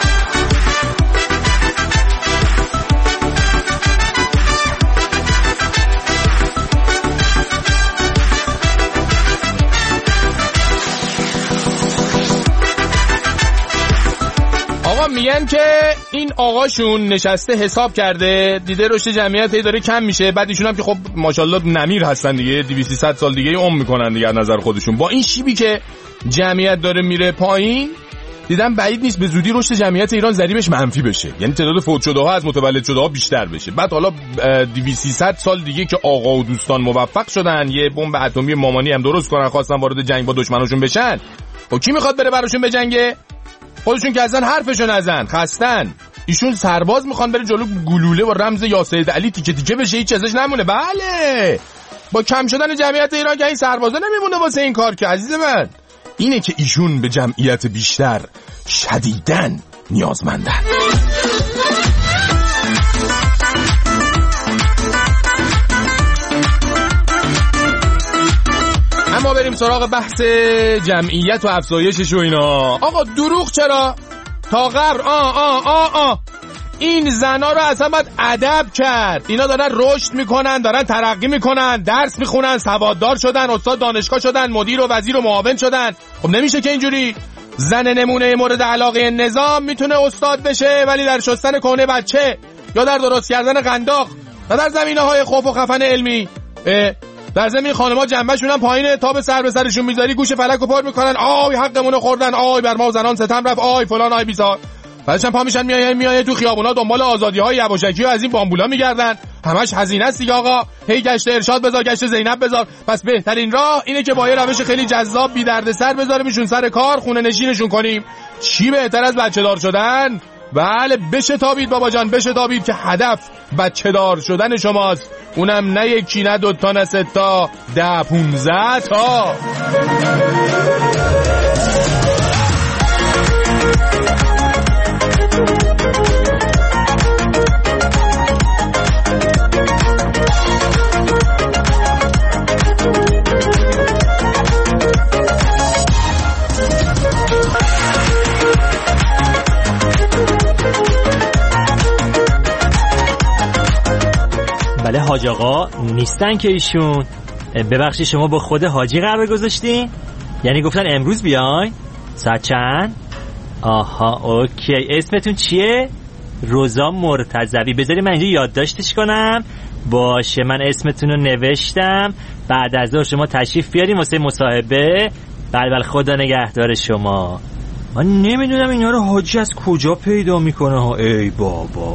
میگن که این آقاشون نشسته حساب کرده، دیده رشد جمعیت داره کم میشه، بعد ایشون هم که خب ماشاءالله نمیر هستن دیگه، 200 سال دیگه عمر میکنن دیگه نظر خودشون، با این شیبی که جمعیت داره میره پایین دیدن بعید نیست به زودی رشد جمعیت ایران ضریبش منفی بشه، یعنی تعداد فوت شده ها از متولد شده ها بیشتر بشه. بعد حالا 200 سال دیگه که آقا و دوستان موفق شدن یه بمب اتمی مامانی هم درست کنن، خواستن وارد جنگ با دشمناشون بشن، و کی میخواد بره براشون بجنگه؟ خودشون که ازن حرفشو نزن، خستن. ایشون سرباز میخوان بره جلو گلوله و رمز یا سید علی تیکه تیکه بشه، هیچ ازش نمونه. بله با کم شدن جمعیت ایران که این سربازا نمیمونه واسه این کار که عزیز من. اینه که ایشون به جمعیت بیشتر شدیداً نیازمندن. اما بریم سراغ بحث جمعیت و افزایشش و اینا. آقا دروغ چرا؟ تا قبر این زنا رو اصلا باید ادب کرد. اینا دارن رشد میکنن، دارن ترقی میکنن، درس میخونن، سواددار شدن، استاد دانشگاه شدن، مدیر و وزیر و معاون شدن. خب نمیشه که اینجوری. زن نمونه مورد علاقه نظام میتونه استاد بشه ولی در شستن کونه بچه یا در درست کردن قنداق و در زمینه‌های خوف و خفن علمی. در زمین خانم‌ها جنبشون هم پایینه، تا به سر به سرشون میذاری گوش فلک و پر میکنن، آی حقمونو خوردن، آی بر ما زنان ستم رفت، آی فلان، آی بیسار. بعدش هم پا میشن میایه تو خیابونا دنبال آزادی‌های یواشکی و از این بامبولا میگردن. همش هزینه است دیگه آقا. هی گشت ارشاد بذار، گشت زینب بذار. پس بهترین راه اینه که با یه روش خیلی جذاب بی دردسر بذاریمشون سر کار، خونه نشینشون کنیم. چی بهتر از بچه‌دار شدن؟ بله بشتابید بابا جان، بشتابید که هدف بچه‌دار شدن شماست. اونم نه یکی، نه دوتا، نه سه تا، 10-15 تا. بله حاج آقا نیستن که ایشون. ببخشید شما با خود حاجی قرار گذاشتین؟ یعنی گفتن امروز بیاین؟ ساعت چند؟ آها اوکی. اسمتون چیه؟ روزا مرتضوی. بذاری من اینجا یادداشتش کنم. باشه من اسمتون رو نوشتم. بعد از ظهر شما تشریف بیاریم واسه مصاحبه. بله خدا نگهدار شما. من نمیدونم اینا رو حاجی از کجا پیدا میکنه ها. ای بابا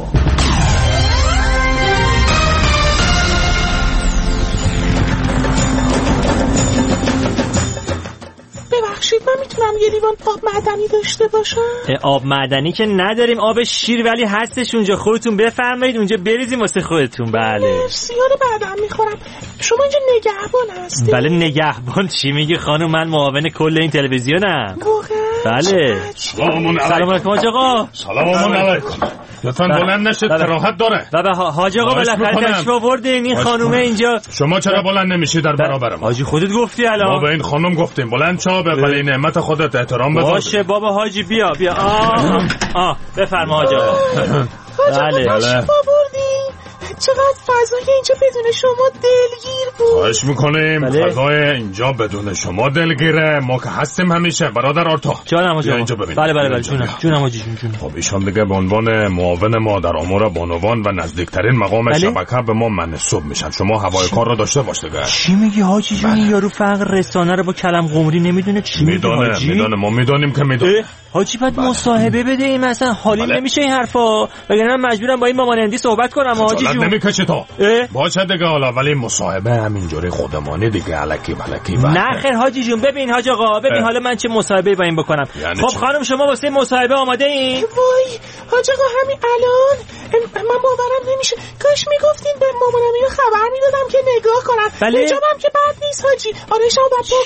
من میتونم یه لیوان آب معدنی داشته باشم؟ آب معدنی که نداریم، آب شیر ولی هستش اونجا، خودتون بفرمایید اونجا بریزیم واسه خودتون. بله سیار بعدم میخورم. شما اینجا نگهبان هستی؟ بله نگهبان چی میگی خانم، من معاون کل این تلویزیونم. بله سلام علیکم حاج آقا. سلام علیکم. لطفاً بلند نشید کراهت داره. بابا حاج آقا بالاخره تشریف آوردین. این خانومه اینجا. شما چرا بلند نمیشی در برابر ما؟ حاجی خودت گفتی الان. ما به این خانم گفتیم بلند شو، به ولی نعمت خودت احترام بذار. باشه بابا حاجی بیا بفرما حاج آقا. بله آوردی چقدر فضای اینجا بدون شما دلگیر بود. خواهش میکنیم فضای اینجا بدون شما دلگیره. ما که هستیم همیشه. برادر آرتا جانم آجا. اینجا ببین. بله جونم آجی جون. خب ایشان دیگه به عنوان معاون ما در امور بانوان و نزدیکترین مقام شبکه به ما منصوب میشن. شما هوای کار رو داشته باش دیگه. چی میگی حاجی جون؟ یارو فقر رسانه رو با کلم قمری نمیدونه چی میدونه. ما میدونیم که میدونه. حاجی بعد مصاحبه بده این مثلا حالی نمیشه این حرفا، وگرنه من مجبورم با این مامانندی صحبت کنم حاجی جون. نمیکشه تو. باشه دیگه حالا ولی مصاحبه همینجوری خودمانی دیگه الکی بلکی. نه خیر حاجی جون. ببین حاج آقا ببین حالا من چه مصاحبه با این بکنم. یعنی خب خانم شما واسه مصاحبه آماده این؟ وای حاج آقا همین الان من باورم نمیشه. کاش میگفتین به مامانم اینو خبر میدادم که نگاه کنن. حجابم که بد نیست حاجی. آرایشم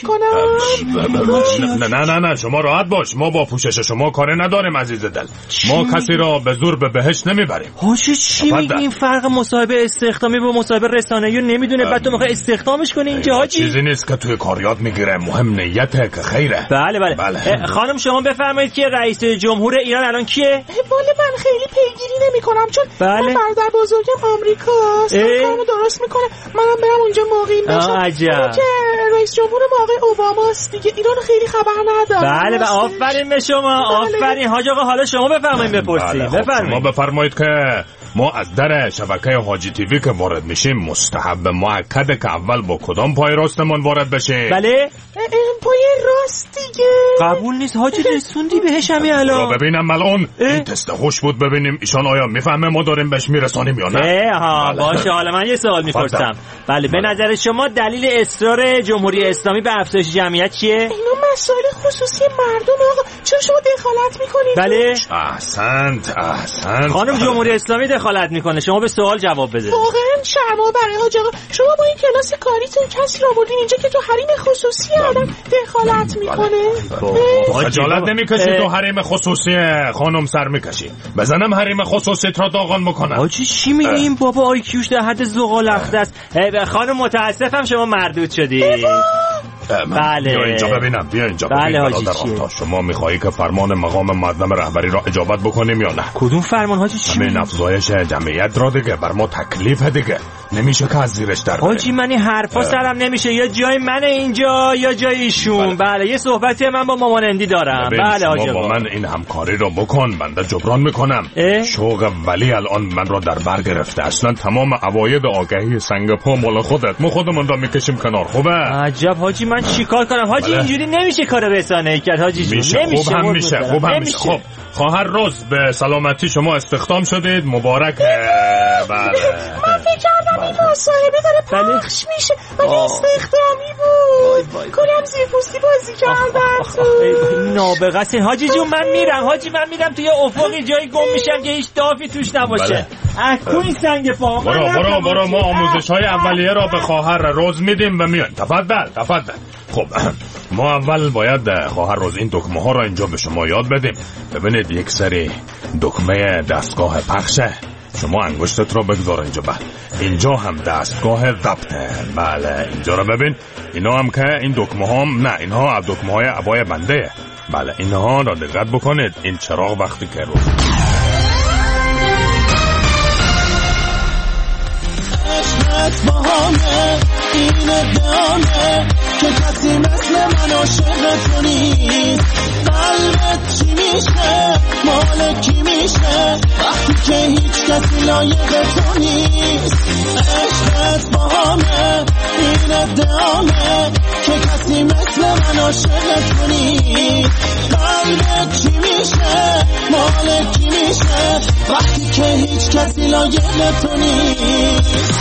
باید نه شما راحت باش. ما با پوشش شما کار نداریم عزیز دل. ما کسی را به زور به بهشت نمیبریم. حاجی چی میگی؟ این فرق مصاحبه استخدامی با مصاحبه رسانه‌ای رو نمیدونه. بعد تو میخوای استخدامش کنی اینجا حاجی؟ چیزی نیست که توی کار یاد میگیره. مهم نیته که خیره. بله. خانم شما بفرمایید که رئیس جمهور ایران الان کیه؟ والا من خیلی پیگیری نمیکنم چون من برادر بزرگم آمریکاست. کارو درست میکنه. منم برم اونجا مقیم بشم. که رئیس جمهور آقای اوباماست دیگه. ایران خیلی خبر نداره. بله آفرین به شما. آفرین حاج آقا. حالا شما بفرمایید بپرسید. بفرمایید. شما بفرمایید که ما از در شبکه حاجی تیوی که وارد میشیم مستحب مؤکده که اول با کدام پای راستمون وارد بشیم؟ بله پای راست دیگه. قبول نیست حاجی رسوندی بهش همین الان. ببینم ملعون این تست هوش بود. ببینیم ایشان آیا میفهمه ما داریم بهش میرسانیم یا نه. باشه حالا من یه سوال میپرسم. بله به نظر شما دلیل اصرار جمهوری اسلامی به افزایش جمعیت چیه؟ اینا مسائل خصوصی مردم آقا. چرا شما دخالت میکنید؟ بله احسنت خانم. جمهوری اسلامی دخالت میکنه. شما به سوال جواب بده. واقعا شرما برای حاج آقا. شما با این کلاس کاریتون کسی را آوردین اینجا که تو حریم خصوصی آدم دخالت میکنه؟ خجالت نمیکشی تو حریم خصوصی خانم سر میکشی؟ بزنم حریم خصوصیت را داغان میکنم. حاجی چی میگی؟ این بابا آیکیوش در حد زغال‌اخته است. خانم متاسفم شما مردود شدی. بله بیا اینجا ببین حاجی شما میخوایی که فرمان مقام معظم رهبری را اجابت بکنیم یا نه؟ کدوم فرمان حاجی؟ چی همین افزایش جمعیت را دیگه بر ما تکلیف دیگه نمیشه که از زیرش در بریم. حاجی من این حرفا سرم نمیشه. یا جای من اینجا یا جای ایشون. بله یه صحبتی من با مامانندی دارم. بله حاجی با من این همکاری رو بکن بنده جبران میکنم. شوق ولی الان من را در بر گرفته. اصلا تمام عواید آگهی سنگ پا مال خودت. ما خودمون را میکشیم کنار. خوبه؟ عجب حاجی من چیکار کنم حاجی؟ اینجوری نمیشه کار رسانه‌ای کرد حاجی جون. نمیشه. خوب هم میشه. خب خواهر روز به سلامتی شما استخدام شدید. مبارک. بله من فکر کردم این مصاحبه داره پخش میشه. ولی استخدامی بود. کلم زیرپوستی بازی کردن. نابغه است حاجی جون. من میرم توی افقی جایی گم میشم که هیچ دافی توش نباشه. اکوین سنگ پا. برو ما آموزش‌های اولیه را به خواهر روز میدیم و میایم. تفضل. خب ما اول باید خواهر روز این دکمه ها را اینجا به شما یاد بدیم. ببینید یک سری دکمه دستگاه پخشه. شما انگشتت را بگذار اینجا. اینجا هم دستگاه ضبطه. بله اینجا را ببین. اینا هم که این دکمه ها نه اینها دکمه های عبای بنده. بله اینها را دقت بکنید. این چراغ وقتی که رو این ادعامه که کسی مثل من عاشق تو نیست. قلبت چی میشه؟ مال کی میشه؟ وقتی که هیچ کسی لایق تو نیست. عشقت با همه این ادعامه که کسی مثل من عاشق تو نیست. قلبت چی میشه؟ مال کی میشه؟ وقتی که هیچ کسی لایق تو نیست.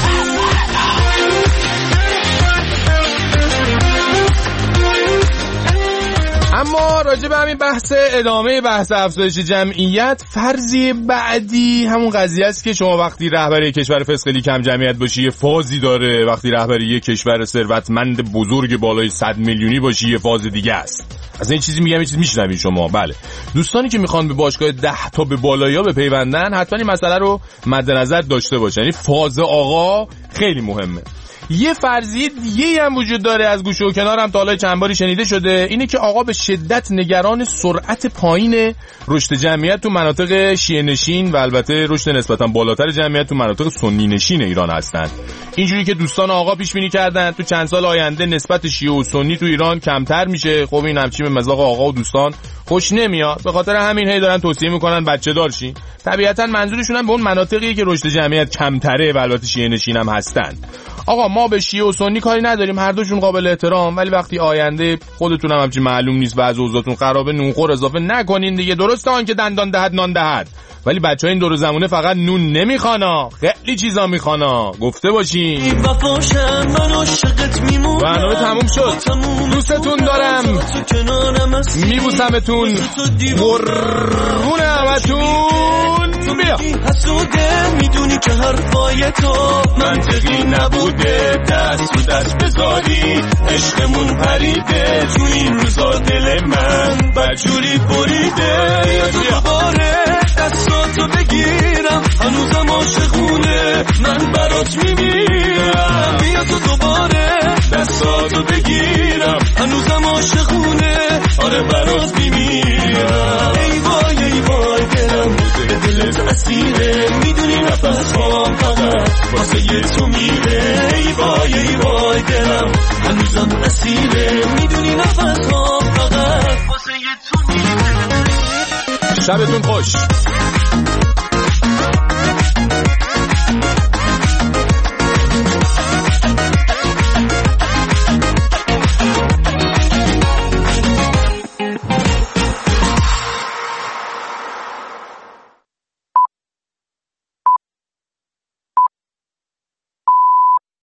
اما راجع به همین ادامه بحث افزایش جمعیت، فرضیه بعدی همون قضیه است که شما وقتی رهبری کشور فسقلی کم جمعیت باشی یه فازی داره، وقتی رهبری یک کشور ثروتمند بزرگ بالای 100 میلیونی باشی یه فاز دیگه است. از این چیزی میگم، این چیز میشنوید شما. بله دوستانی که میخوان به باشگاه 10 تا به بالایا بپیوندن حتما این مسئله رو مد نظر داشته باشن. یعنی فاز آقا خیلی مهمه. یه فرضیه دیگه هم وجود داره، از گوشه و کنار هم تا حالا چند باری شنیده شده، اینه که آقا به شدت نگران سرعت پایین رشد جمعیت تو مناطق شیعه نشین و البته رشد نسبتا بالاتر جمعیت تو مناطق سنی نشین ایران هستند. اینجوری که دوستان آقا پیش بینی کردن تو چند سال آینده نسبت شیعه و سنی تو ایران کمتر میشه. خب این همچین به مذاق آقا و دوستان خوش نمیاد، به خاطر همین هی دارن توصیه میکنن بچه دار شین. طبیعتا منظورشون هم به اون مناطقی که رشد جمعیت کمتره و البته شیعه نشین هم هستن. آقا ما به شیعه و سنی کاری نداریم، هر دوشون قابل احترام، ولی وقتی آینده خودتون هم همچین معلوم نیست و از اوضاعتون خرابه نونخور اضافه نکنین دیگه. درسته آن که دندان دهد نان دهد، ولی بچه‌ها این دور زمونه فقط نون نمیخوانا، خیلی چیزا میخوانا. گفته باشین. برنامه تموم شد. دوستتون دارم، میبوسمتون، قربون همتون. بیا. حسوده میدونی که حرفای تو منطقی نبوده، دست رو دست بذاری عشقمون پریده تو این روزا، دل من بجوری بریده. یا دوباره دستاتو بگیرم، هنوزم عاشقونه من برات میمیرم. بیا تو دوباره دستاتو بگیرم، هنوزم عاشقونه آره برات میمیرم. ای وای ای وای دلم به دلت اسیره، میدونی نفس هام فقط واسه یه تو میره. ای وای دلم هنوزم اسیره، میدونی نفس هام فقط واسه یه تو میره. شبتون خوش.